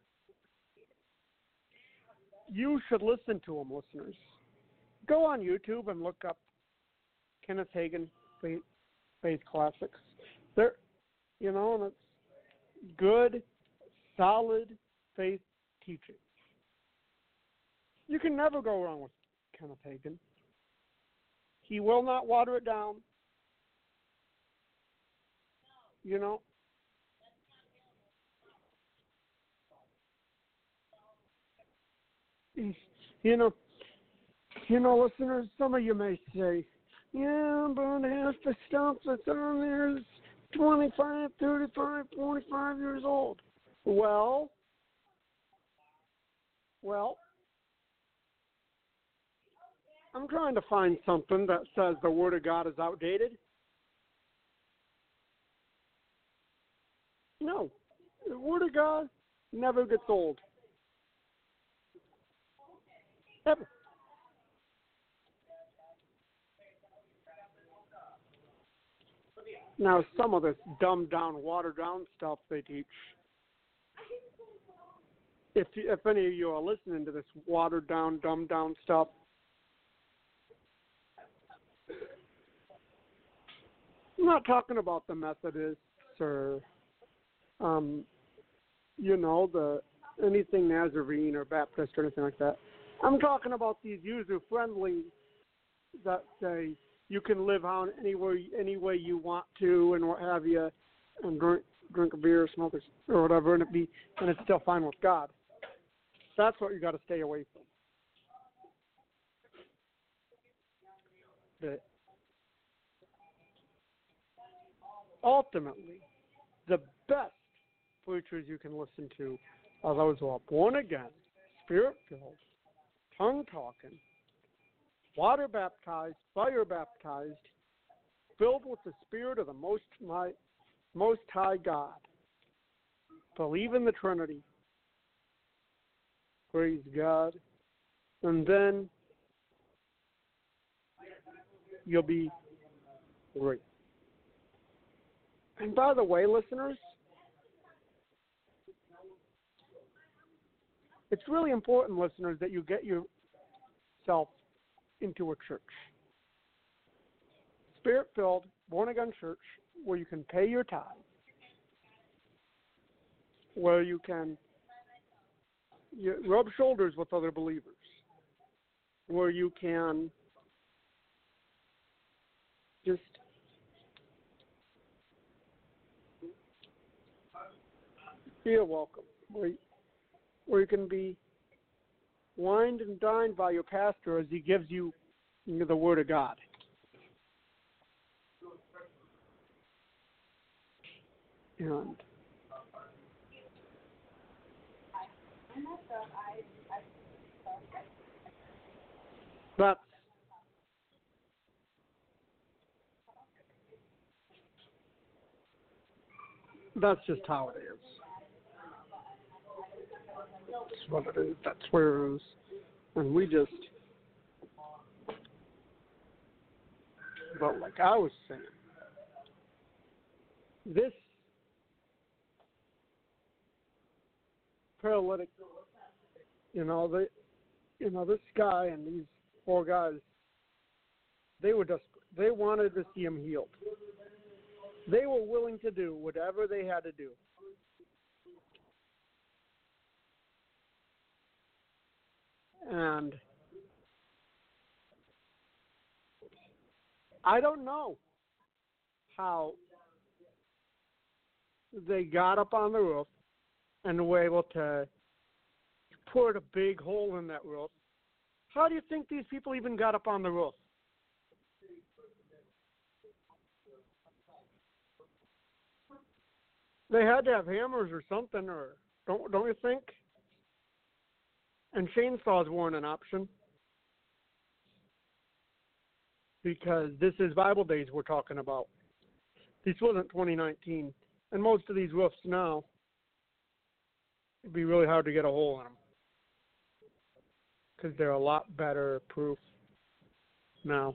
You should listen to them, listeners. Go on YouTube and look up Kenneth Hagin faith classics. They're, and it's good, solid faith teaching. You can never go wrong with Kenneth Hagin. He will not water it down. Listeners, some of you may say, yeah, but half the stuff that's on there is 25, 35, 45 years old. Well, I'm trying to find something that says the Word of God is outdated. No, the Word of God never gets old. Ever. Now, some of this dumbed down, watered down stuff they teach, if any of you are listening to this watered down, dumbed down stuff, I'm not talking about the Methodists or, the anything Nazarene or Baptist or anything like that. I'm talking about these user-friendly that say you can live on any way you want to and what have you, and drink a beer, smoke or whatever, and it's still fine with God. That's what you got to stay away from. But ultimately, the best preachers you can listen to are those who are born again, spirit-filled, tongue-talking, water-baptized, fire-baptized, filled with the Spirit of the Most High God. Believe in the Trinity. Praise God. And then you'll be great. And by the way, listeners, it's really important, listeners, that you get yourself into a church. Spirit-filled, born-again church where you can pay your tithe, where you can rub shoulders with other believers, where you can just feel welcome, where you can be wined and dined by your pastor as he gives you the Word of God. And that's just how it is. That's what it is. That's where it is. And but like I was saying, this paralytic, this guy and these four guys They were desperate. They wanted to see him healed. They were willing to do whatever they had to do. And I don't know how they got up on the roof and were able to put a big hole in that roof. How do you think these people even got up on the roof? They had to have hammers or something, or don't you think? And chainsaws weren't an option, because this is Bible days we're talking about. This wasn't 2019, and most of these roofs now, it'd be really hard to get a hole in them because they're a lot better proof now.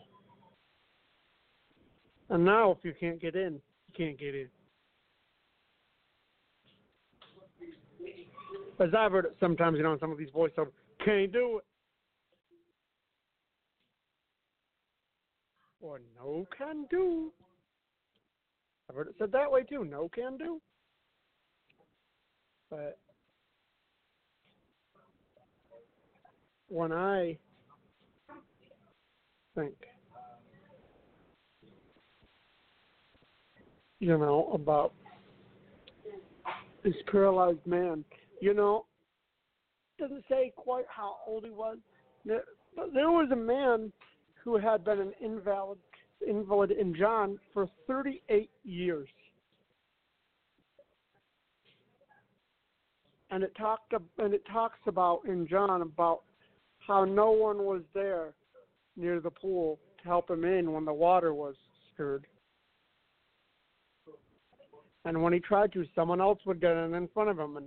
And now, if you can't get in, you can't get in. As I've heard it sometimes, in some of these voiceovers, can't do it. Or no can do. I've heard it said that way too, no can do. But when I think, about this paralyzed man, doesn't say quite how old he was. But there was a man who had been an invalid in John for 38 years. And it talks about in John about how no one was there near the pool to help him in when the water was stirred. And when he tried to, someone else would get in front of him and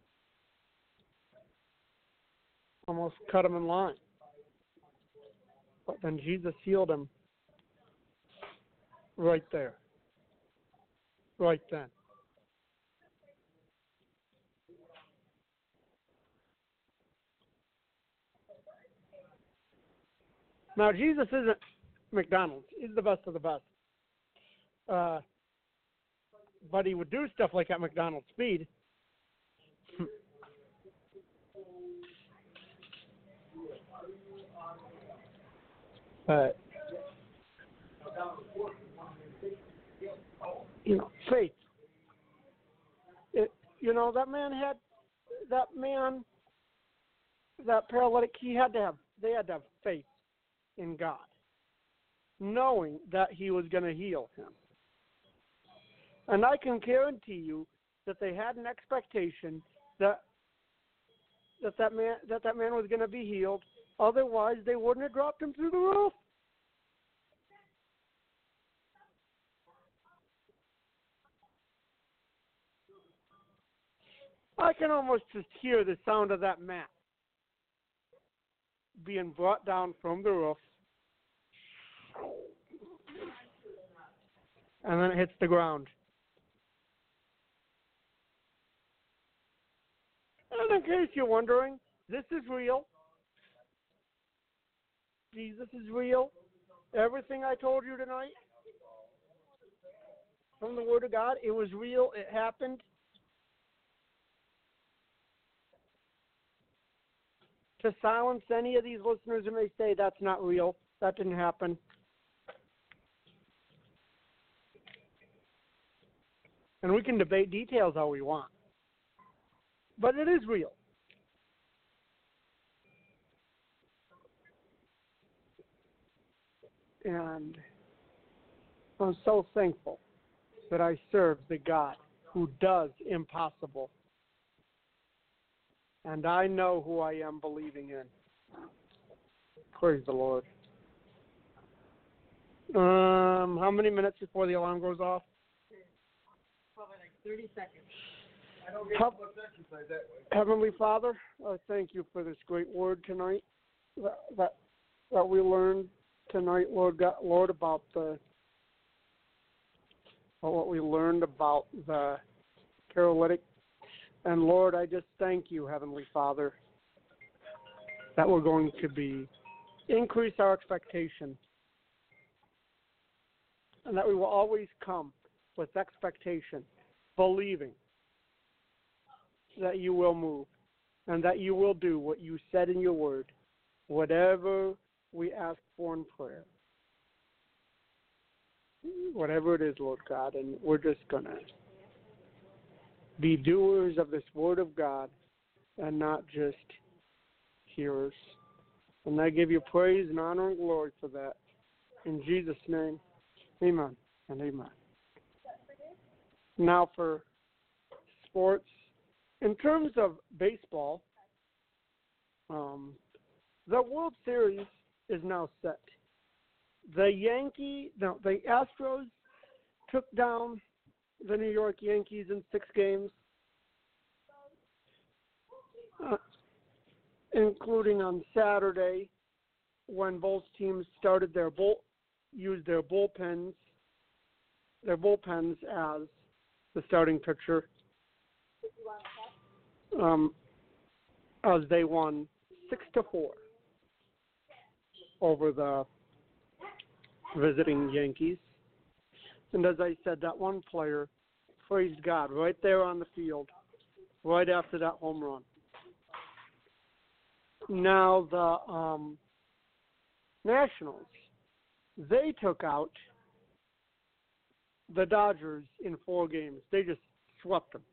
almost cut him in line. But then Jesus healed him right there, right then. Now, Jesus isn't McDonald's. He's the best of the best. But he would do stuff like at McDonald's speed. Faith. That paralytic, they had to have faith in God, knowing that he was going to heal him. And I can guarantee you that they had an expectation that man was going to be healed. Otherwise, they wouldn't have dropped him through the roof. I can almost just hear the sound of that mat being brought down from the roof, and then it hits the ground. And in case you're wondering, this is real. Jesus is real. Everything I told you tonight from the Word of God, it was real. It happened. To silence any of these listeners who may say that's not real, that didn't happen. And we can debate details all we want. But it is real. And I'm so thankful that I serve the God who does impossible. And I know who I am believing in. Praise the Lord. How many minutes before the alarm goes off? Probably like 30 seconds. I don't get much exercise that way. Heavenly Father, I thank you for this great word tonight that we learned tonight, Lord God, Lord, about what we learned about the paralytic. And Lord, I just thank you, Heavenly Father, that we're going to increase our expectation and that we will always come with expectation, believing that you will move and that you will do what you said in your word, whatever we ask for in prayer. Whatever it is, Lord God, and we're just going to be doers of this word of God and not just hearers. And I give you praise and honor and glory for that. In Jesus' name, amen and amen. Now for sports. In terms of baseball, the World Series is now set. The Astros took down the New York Yankees in 6 games, including on Saturday when both teams started used their bullpens as the starting pitcher, as they won 6-4 over the visiting Yankees. And as I said, that one player praised God right there on the field, right after that home run. Now the Nationals, they took out the Dodgers in 4 games. They just swept them.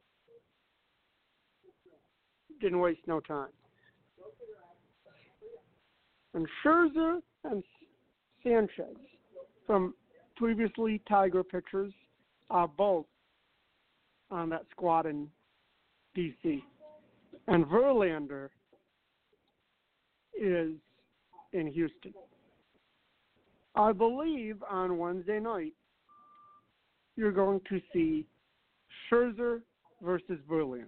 Didn't waste no time. And Scherzer and Sanchez, from previously Tiger pitchers, are both on that squad in D.C. And Verlander is in Houston. I believe on Wednesday night you're going to see Scherzer versus Verlander.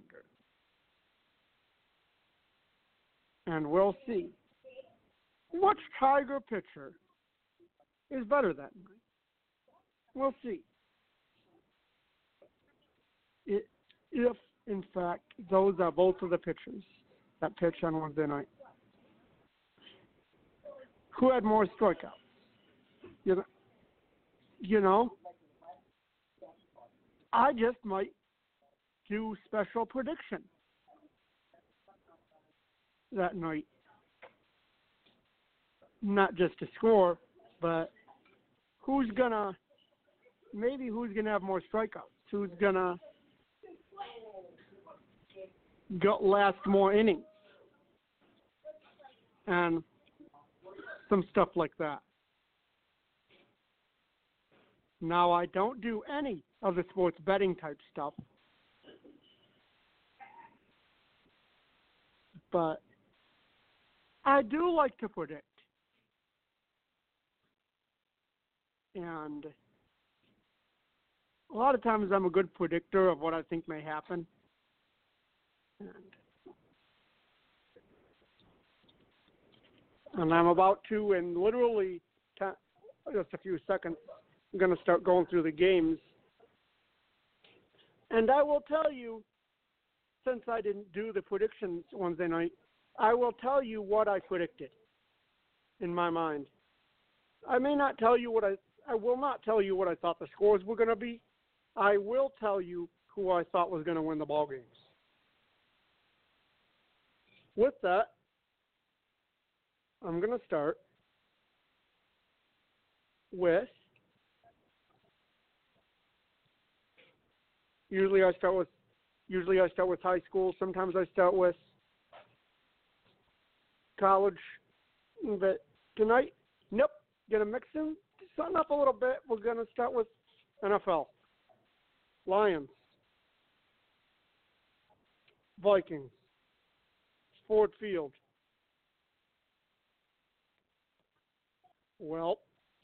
And we'll see which Tiger pitcher is better that night. We'll see. If, in fact, those are both of the pitchers that pitch on Wednesday night. Who had more strikeouts? You know, I just might do special prediction that night. Not just to score, but who's gonna have more strikeouts? Who's gonna last more innings? And some stuff like that. Now, I don't do any of the sports betting type stuff, but I do like to predict. And a lot of times I'm a good predictor of what I think may happen. And I'm about to, in literally just a few seconds, I'm going to start going through the games. And I will tell you, since I didn't do the predictions Wednesday night, I will tell you what I predicted in my mind. I may not tell you I will not tell you what I thought the scores were going to be. I will tell you who I thought was going to win the ball games. With that, I'm going to start with, usually I start with high school. Sometimes I start with college. But tonight, nope, going to mix them something up a little bit. We're going to start with NFL. Lions. Vikings. Ford Field. Well,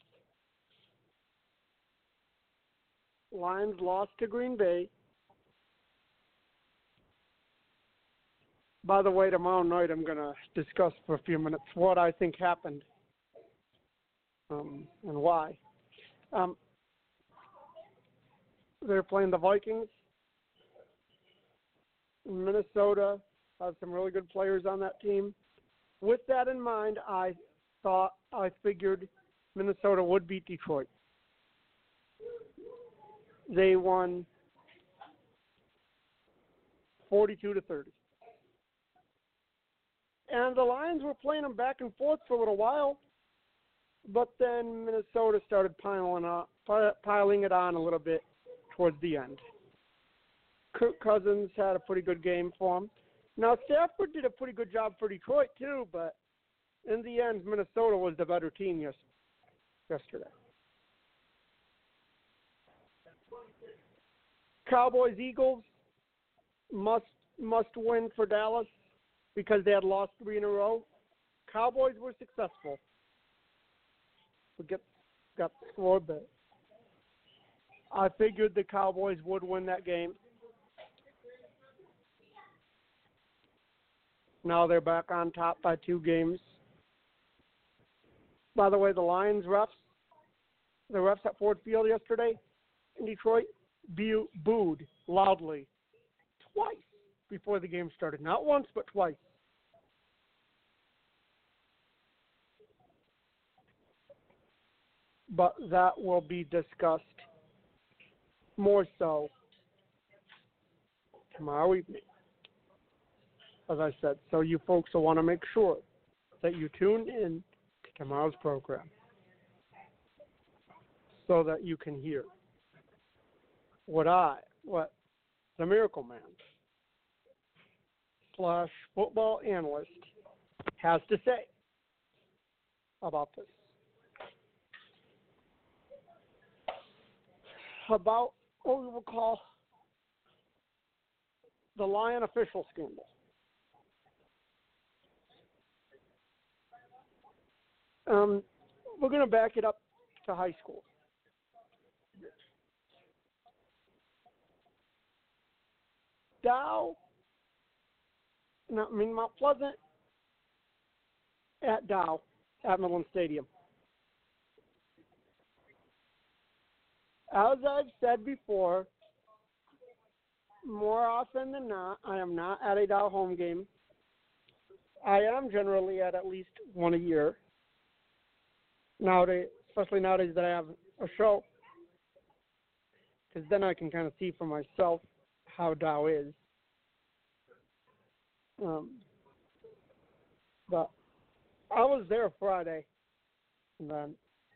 Lions lost to Green Bay. By the way, tomorrow night I'm going to discuss for a few minutes what I think happened and why. They're playing the Vikings. Minnesota has some really good players on that team. With that in mind, I figured Minnesota would beat Detroit. They won 42-30. And the Lions were playing them back and forth for a little while, but then Minnesota started piling it on a little bit towards the end. Kirk Cousins had a pretty good game for him. Now, Stafford did a pretty good job for Detroit, too, but in the end, Minnesota was the better team yesterday. Cowboys-Eagles must win for Dallas because they had lost 3 in a row. Cowboys were successful. We got the score, but I figured the Cowboys would win that game. Now they're back on top by 2 games. By the way, the Lions the refs at Ford Field yesterday in Detroit booed loudly twice before the game started. Not once, but twice. But that will be discussed more so tomorrow evening, as I said. So you folks will want to make sure that you tune in to tomorrow's program so that you can hear what the Miracle Man / football analyst has to say about this. About what we will call the Lion official scandal. We're going to back it up to high school. Mount Pleasant at Dow at Midland Stadium. As I've said before, more often than not, I am not at a Dow home game. I am generally at least one a year. Nowadays, especially nowadays that I have a show, because then I can kind of see for myself how Dow is. But I was there Friday, and then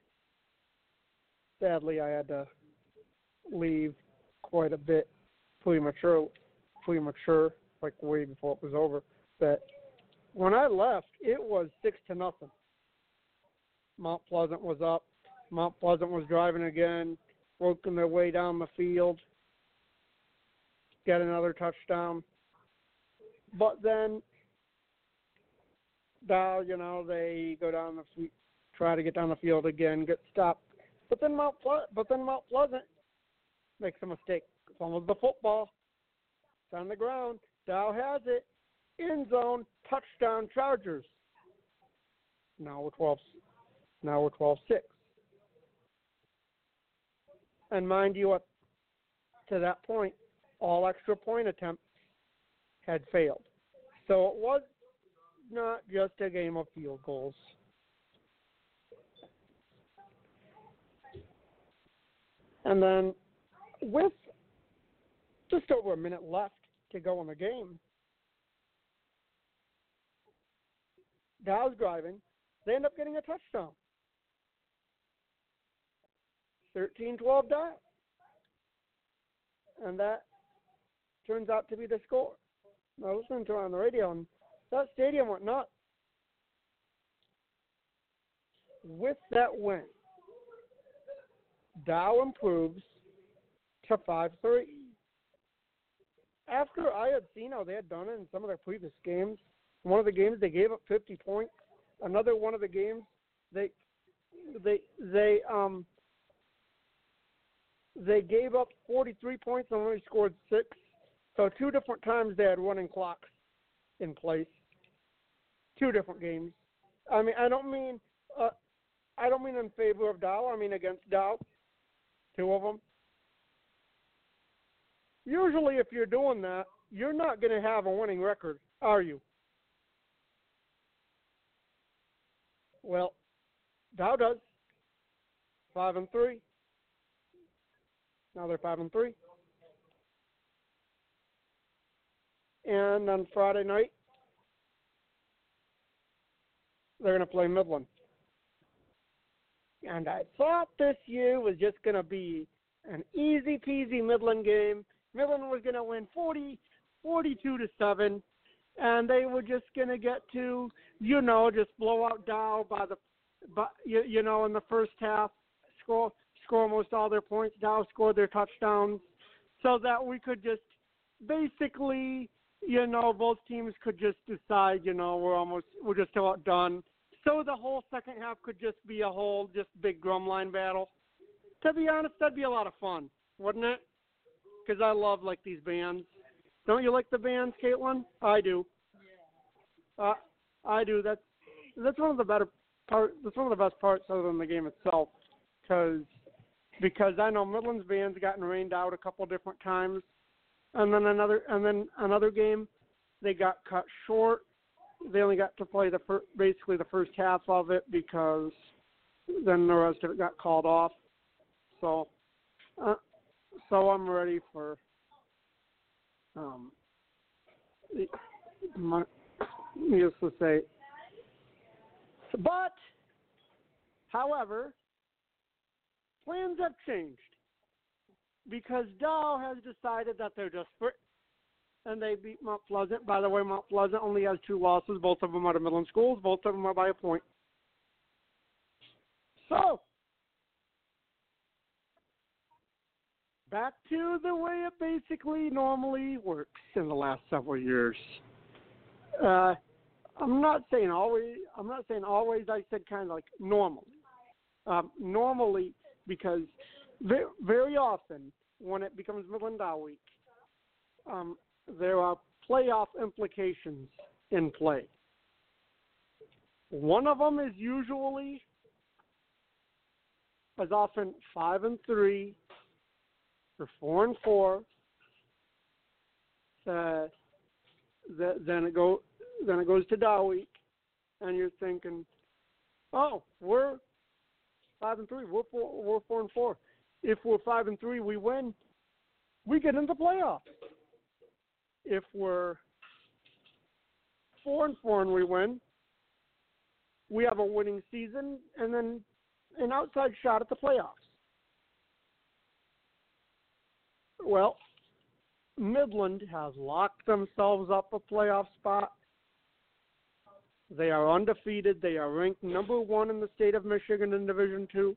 sadly I had to leave quite a bit premature, like way before it was over. But when I left, it was 6-0. Mount Pleasant was up. Mount Pleasant was driving again, working their way down the field, get another touchdown. But then Dow, they go down the field, try to get down the field again, get stopped. But then Mount Pleasant makes a mistake. Fumbles the football. It's on the ground. Dow has it. End zone. Touchdown Chargers. Now we're 12-6. And mind you, up to that point, all extra point attempts had failed. So it was not just a game of field goals. And then with just over a minute left to go in the game, Dow's driving. They end up getting a touchdown. 13-12 Dow. And that turns out to be the score. I was listening to it on the radio, and that stadium went nuts. With that win, Dow improves to 5-3. After I had seen how they had done it in some of their previous games, one of the games they gave up 50 points. Another one of the games they gave up 43 points and only scored 6. So 2 different times they had running clocks in place. 2 different games. I mean, I don't mean in favor of Dow. I mean against Dow. 2 of them. Usually, if you're doing that, you're not going to have a winning record, are you? Well, Dow does. 5-3. Now they're 5-3. And on Friday night, they're going to play Midland. And I thought this year was just going to be an easy-peasy Midland game. Midland was going to win 42-7, and they were just going to get to, just blow out Dow in the first half, score almost all their points. Dow scored their touchdowns, so that we could just basically, both teams could just decide, we're just about done. So the whole second half could just be a whole just big drumline battle. To be honest, that'd be a lot of fun, wouldn't it? Because I love, these bands. Don't you like the bands, Caitlin? I do. Yeah. I do. That's one of the better parts. That's one of the best parts other than the game itself. Because I know Midland's band's gotten rained out a couple different times. And then another game, they got cut short. They only got to play basically the first half of it because then the rest of it got called off. So I'm ready for needless to say. But, however, plans have changed because Dow has decided that they're desperate. And they beat Mount Pleasant. By the way, Mount Pleasant only has 2 losses. Both of them are to Midland schools. Both of them are by a point. So, back to the way it basically normally works in the last several years. I'm not saying always. I said kind of like normally. Normally, because very often when it becomes Midland Dow week, there are playoff implications in play. One of them is usually, as often, 5-3 or 4-4. Then it goes to Dow week, and you're thinking, oh, we're 5-3, we're 4-4. If we're 5-3, we win, we get into playoffs. If we're 4-4 and we win, we have a winning season and then an outside shot at the playoffs. Well, Midland has locked themselves up a playoff spot. They are undefeated. They are ranked number 1 in the state of Michigan in Division II.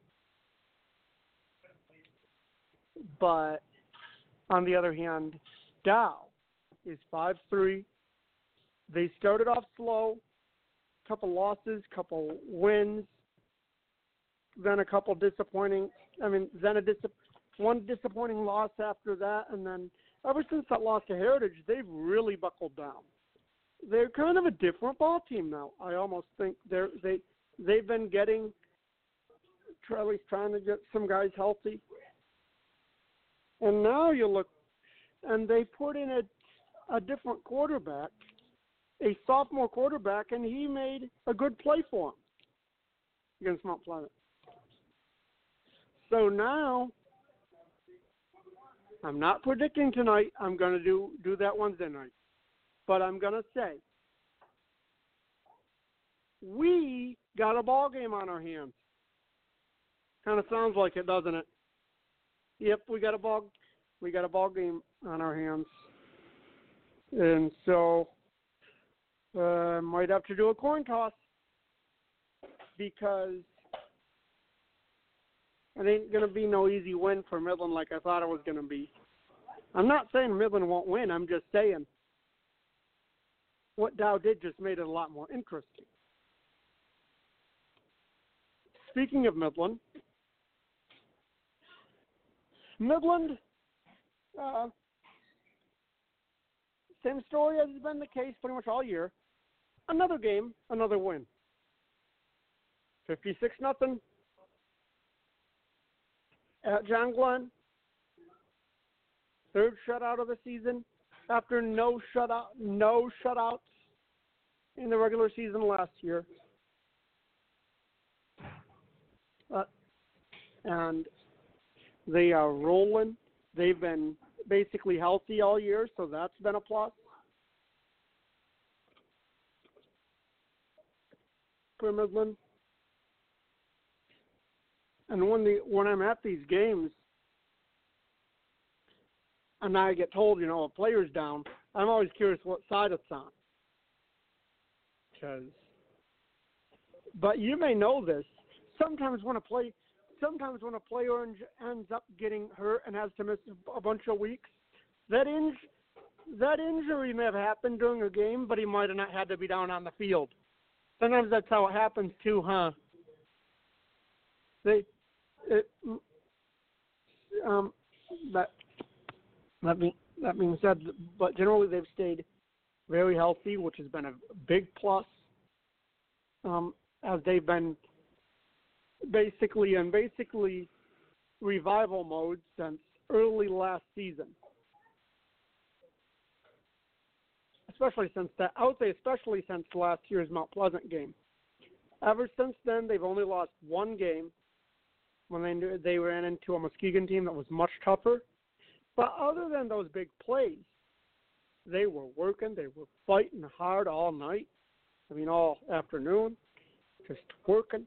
But on the other hand, Dow is 5-3. They started off slow, couple losses, couple wins, then a couple disappointing. One disappointing loss after that, and then ever since that loss to Heritage, they've really buckled down. They're kind of a different ball team now. I almost think they've been getting, at least trying to get some guys healthy, and now you look, and they put in a different quarterback, a sophomore quarterback, and he made a good play for him against Mount Pleasant. So now, I'm not predicting tonight. I'm going to do that Wednesday night. But I'm going to say, we got a ball game on our hands. Kind of sounds like it, doesn't it? Yep, we got a ball game on our hands. And so, might have to do a coin toss because it ain't going to be no easy win for Midland like I thought it was going to be. I'm not saying Midland won't win. I'm just saying what Dow did just made it a lot more interesting. Speaking of Midland, same story as has been the case pretty much all year. Another game, another win. 56-0 at John Glenn. Third shutout of the season after no shutouts in the regular season last year. And they are rolling. they've been basically healthy all year, so that's been a plus for Midland. And when I'm at these games, and I get told, a player's down, I'm always curious what side it's on. But you may know this. Sometimes when a player ends up getting hurt and has to miss a bunch of weeks, that injury may have happened during a game, but he might have not had to be down on the field. Sometimes that's how it happens too, huh? That being said, but generally they've stayed very healthy, which has been a big plus. As they've been basically revival mode since early last season. Especially since last year's Mount Pleasant game. Ever since then, they've only lost one game when they ran into a Muskegon team that was much tougher. But other than those big plays, they were working, they were fighting hard all night. All afternoon, just working.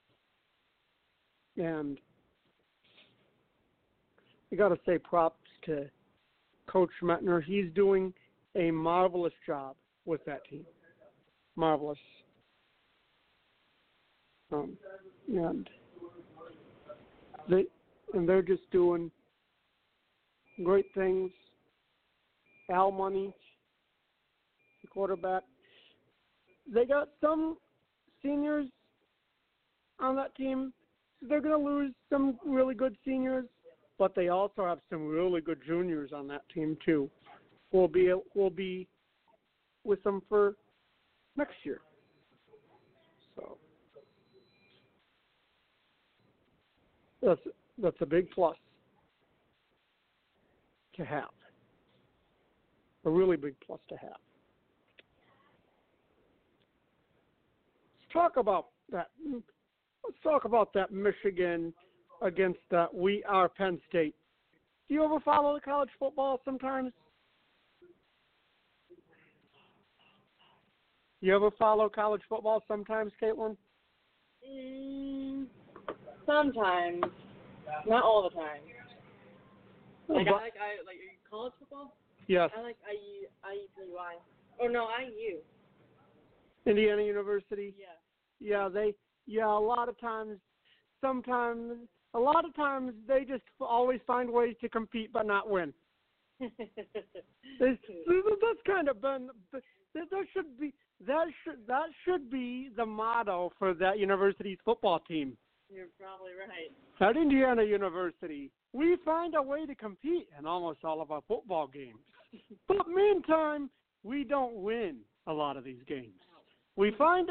And you got to say props to Coach Metner. He's doing a marvelous job with that team. Marvelous. And they're just doing great things. Al Money, the quarterback. They got some seniors on that team. So they're going to lose some really good seniors, but they also have some really good juniors on that team too. We'll be with them for next year. So that's a big plus to have. A really big plus to have. Let's talk about that Michigan against that We Are Penn State. Do you ever follow the college football sometimes? You ever follow college football sometimes, Caitlin? Sometimes, not all the time. Like college football. Yes. I like IUPUI. Oh no, IU. Indiana University. Yeah. Yeah, a lot of times they just always find ways to compete but not win. That's kind of been that should be the motto for that university's football team. You're probably right. At Indiana University, we find a way to compete in almost all of our football games. But meantime, we don't win a lot of these games. We find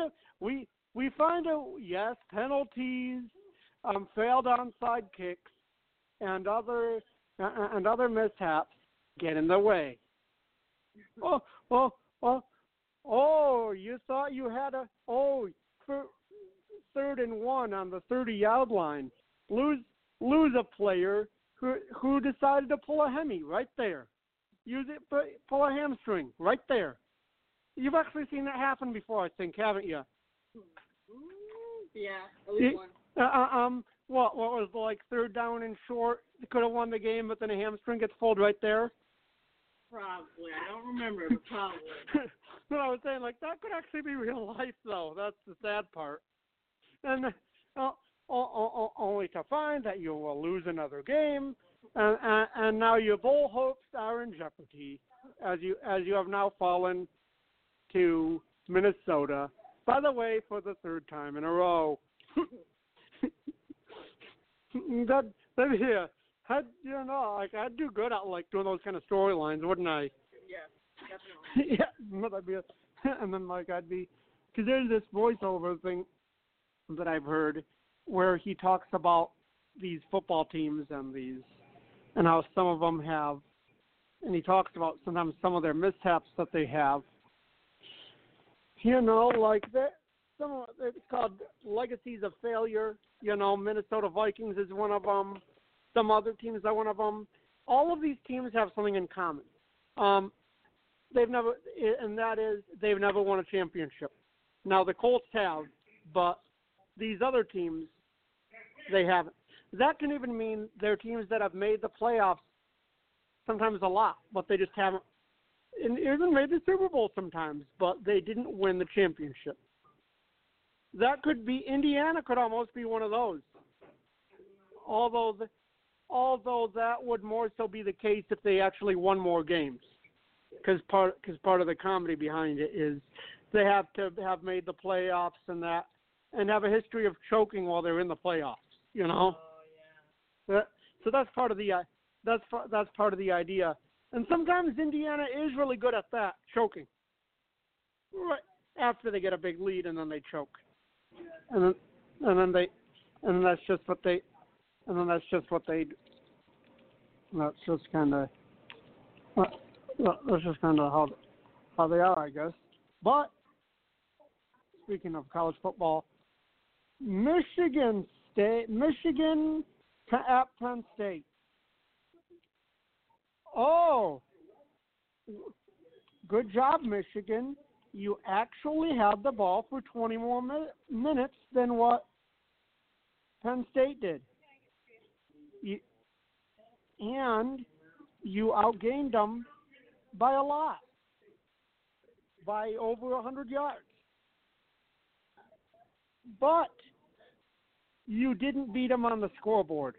penalties, failed onside kicks, and other mishaps get in the way. You thought you had for 3rd and 1 on the 30-yard line. Lose a player who decided to pull a hemi right there. Pull a hamstring right there. You've actually seen that happen before, I think, haven't you? Yeah, at least one. What was like 3rd down and short? They could have won the game, but then a hamstring gets pulled right there. Probably. I don't remember, but probably. But I was saying, that could actually be real life, though. That's the sad part. And only to find that you will lose another game, and now your bowl hopes are in jeopardy, as you have now fallen to Minnesota. By the way, for the 3rd time in a row. I'd do good at doing those kind of storylines, wouldn't I? Yeah, definitely. Yeah, but because there's this voiceover thing that I've heard where he talks about these football teams and how some of them have, and he talks about sometimes some of their mishaps that they have. It's called Legacies of Failure. Minnesota Vikings is one of them. Some other teams are one of them. all of these teams have something in common. They've never won a championship. Now the Colts have, but these other teams, they haven't. That can even mean they're teams that have made the playoffs sometimes a lot, but they just haven't, and even made the Super Bowl sometimes, but they didn't win the championship. That could be, Indiana could almost be one of those. Although that would more so be the case if they actually won more games. Because part of the comedy behind it is they have to have made the playoffs and have a history of choking while they're in the playoffs. You know. Oh yeah. So that's part of the idea. And sometimes Indiana is really good at that, choking. Right after they get a big lead and then they choke. And that's just what they do. That's just kind of how they are, I guess. But speaking of college football, Michigan at Penn State. Oh, good job, Michigan. You actually had the ball for 20 more minutes than what Penn State did. And you outgained them by a lot, by over 100 yards. But you didn't beat them on the scoreboard.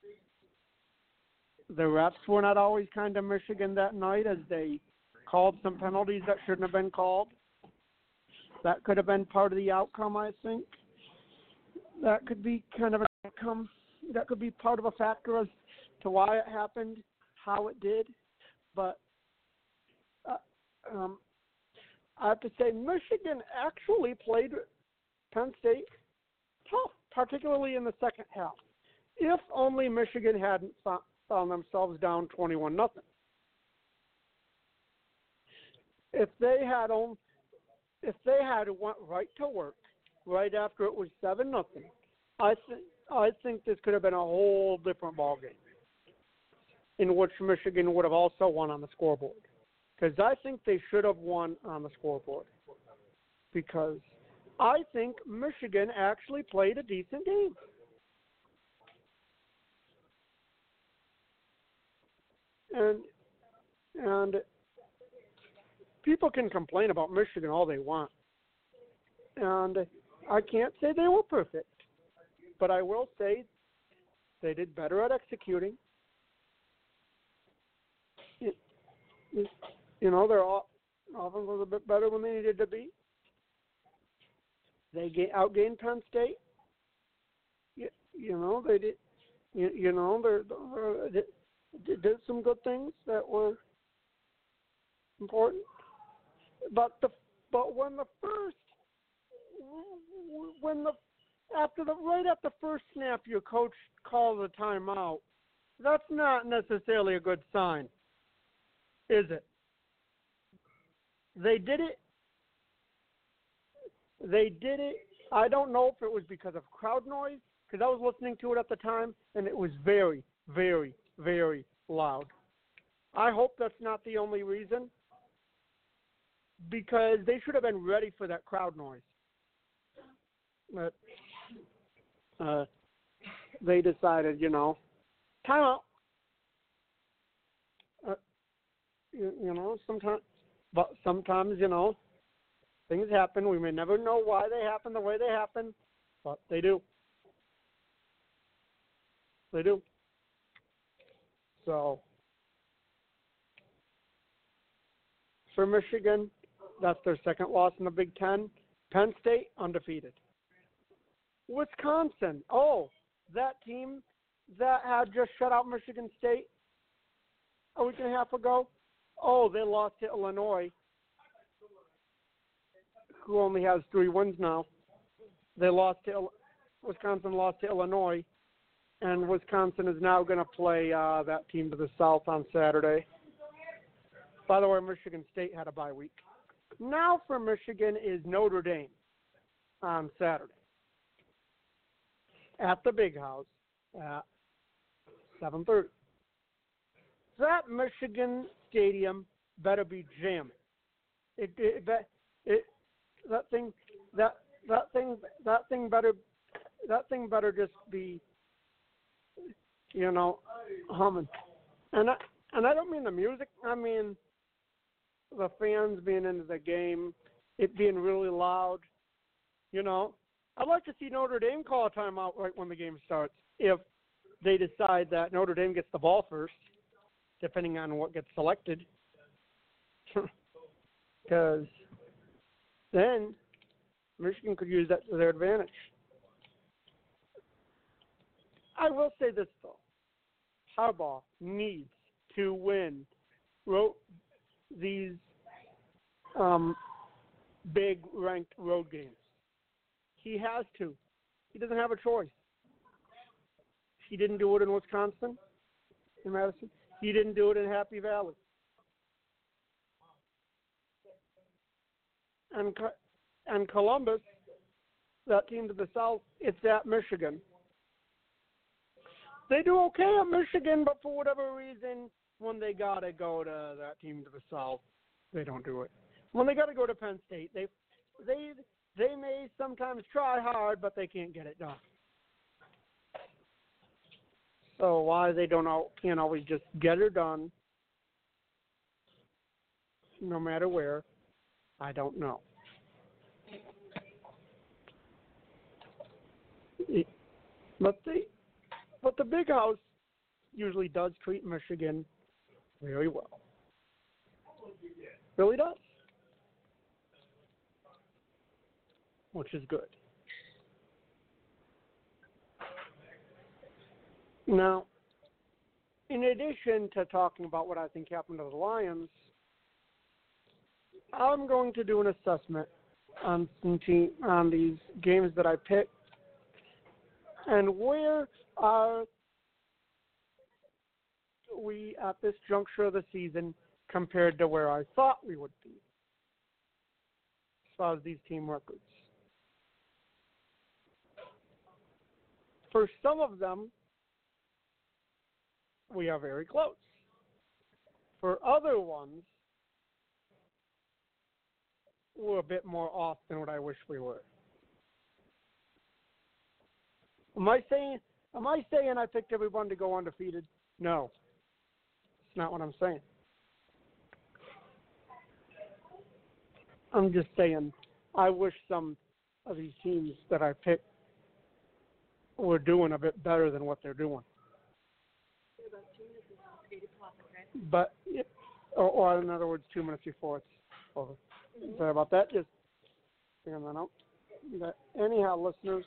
The refs were not always kind to Michigan that night as they called some penalties that shouldn't have been called. That could have been part of the outcome, I think. That could be kind of an outcome. That could be part of a factor as to why it happened, how it did. But I have to say Michigan actually played Penn State tough, particularly in the second half. If only Michigan hadn't found themselves down 21-0. If they had went right to work right after it was 7-0, I think this could have been a whole different ballgame in which Michigan would have also won on the scoreboard. Because I think they should have won on the scoreboard. Because I think Michigan actually played a decent game. And people can complain about Michigan all they want. And I can't say they were perfect. But I will say they did better at executing. Their offense was a bit better when they needed to be. They outgained Penn State. They did. They did some good things that were important. But right at the first snap, your coach calls a timeout. That's not necessarily a good sign, is it? They did it. I don't know if it was because of crowd noise, because I was listening to it at the time, and it was very, very, very loud. I hope that's not the only reason, because they should have been ready for that crowd noise. But they decided, timeout. Sometimes, things happen. We may never know why they happen the way they happen, but they do. They do. So, for Michigan, that's their second loss in the Big Ten. Penn State, undefeated. Wisconsin, that team that had just shut out Michigan State a week and a half ago, they lost to Illinois, who only has 3 wins now. Wisconsin lost to Illinois, and Wisconsin is now going to play that team to the south on Saturday. By the way, Michigan State had a bye week. Now for Michigan is Notre Dame on Saturday at the Big House at 7:30. that Michigan stadium better be jamming. That thing better just be, humming. And I don't mean the music. I mean the fans being into the game, it being really loud. I'd like to see Notre Dame call a timeout right when the game starts if they decide that Notre Dame gets the ball first, depending on what gets selected. Because then Michigan could use that to their advantage. I will say this, though. Harbaugh needs to win these big ranked road games. He has to. He doesn't have a choice. He didn't do it in Wisconsin, in Madison. He didn't do it in Happy Valley. And Columbus, that team to the south, it's at Michigan. They do okay at Michigan, but for whatever reason, when they got to go to that team to the south, they don't do it. When they got to go to Penn State, they may sometimes try hard, but they can't get it done. So why they can't always just get it done, no matter where, I don't know. But the Big House usually does treat Michigan very well. Really does. Which is good. Now, in addition to talking about what I think happened to the Lions, I'm going to do an assessment on these games that I picked and where are we at this juncture of the season compared to where I thought we would be as far as these team records. For some of them, we are very close. For other ones, we're a bit more off than what I wish we were. Am I saying I picked everyone to go undefeated? No. That's not what I'm saying. I'm just saying I wish some of these teams that I picked were doing a bit better than what they're doing. But, or in other words, 2 minutes before it's over. Sorry about that. Just figuring that out. But anyhow, listeners,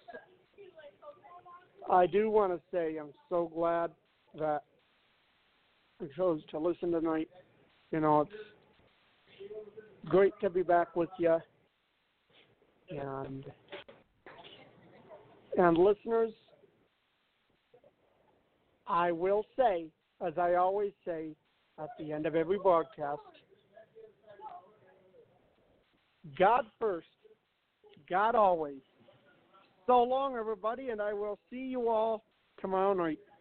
I do want to say I'm so glad that I chose to listen tonight. It's great to be back with you. And listeners, I will say, as I always say at the end of every broadcast, God first, God always. So long, everybody, and I will see you all tomorrow night.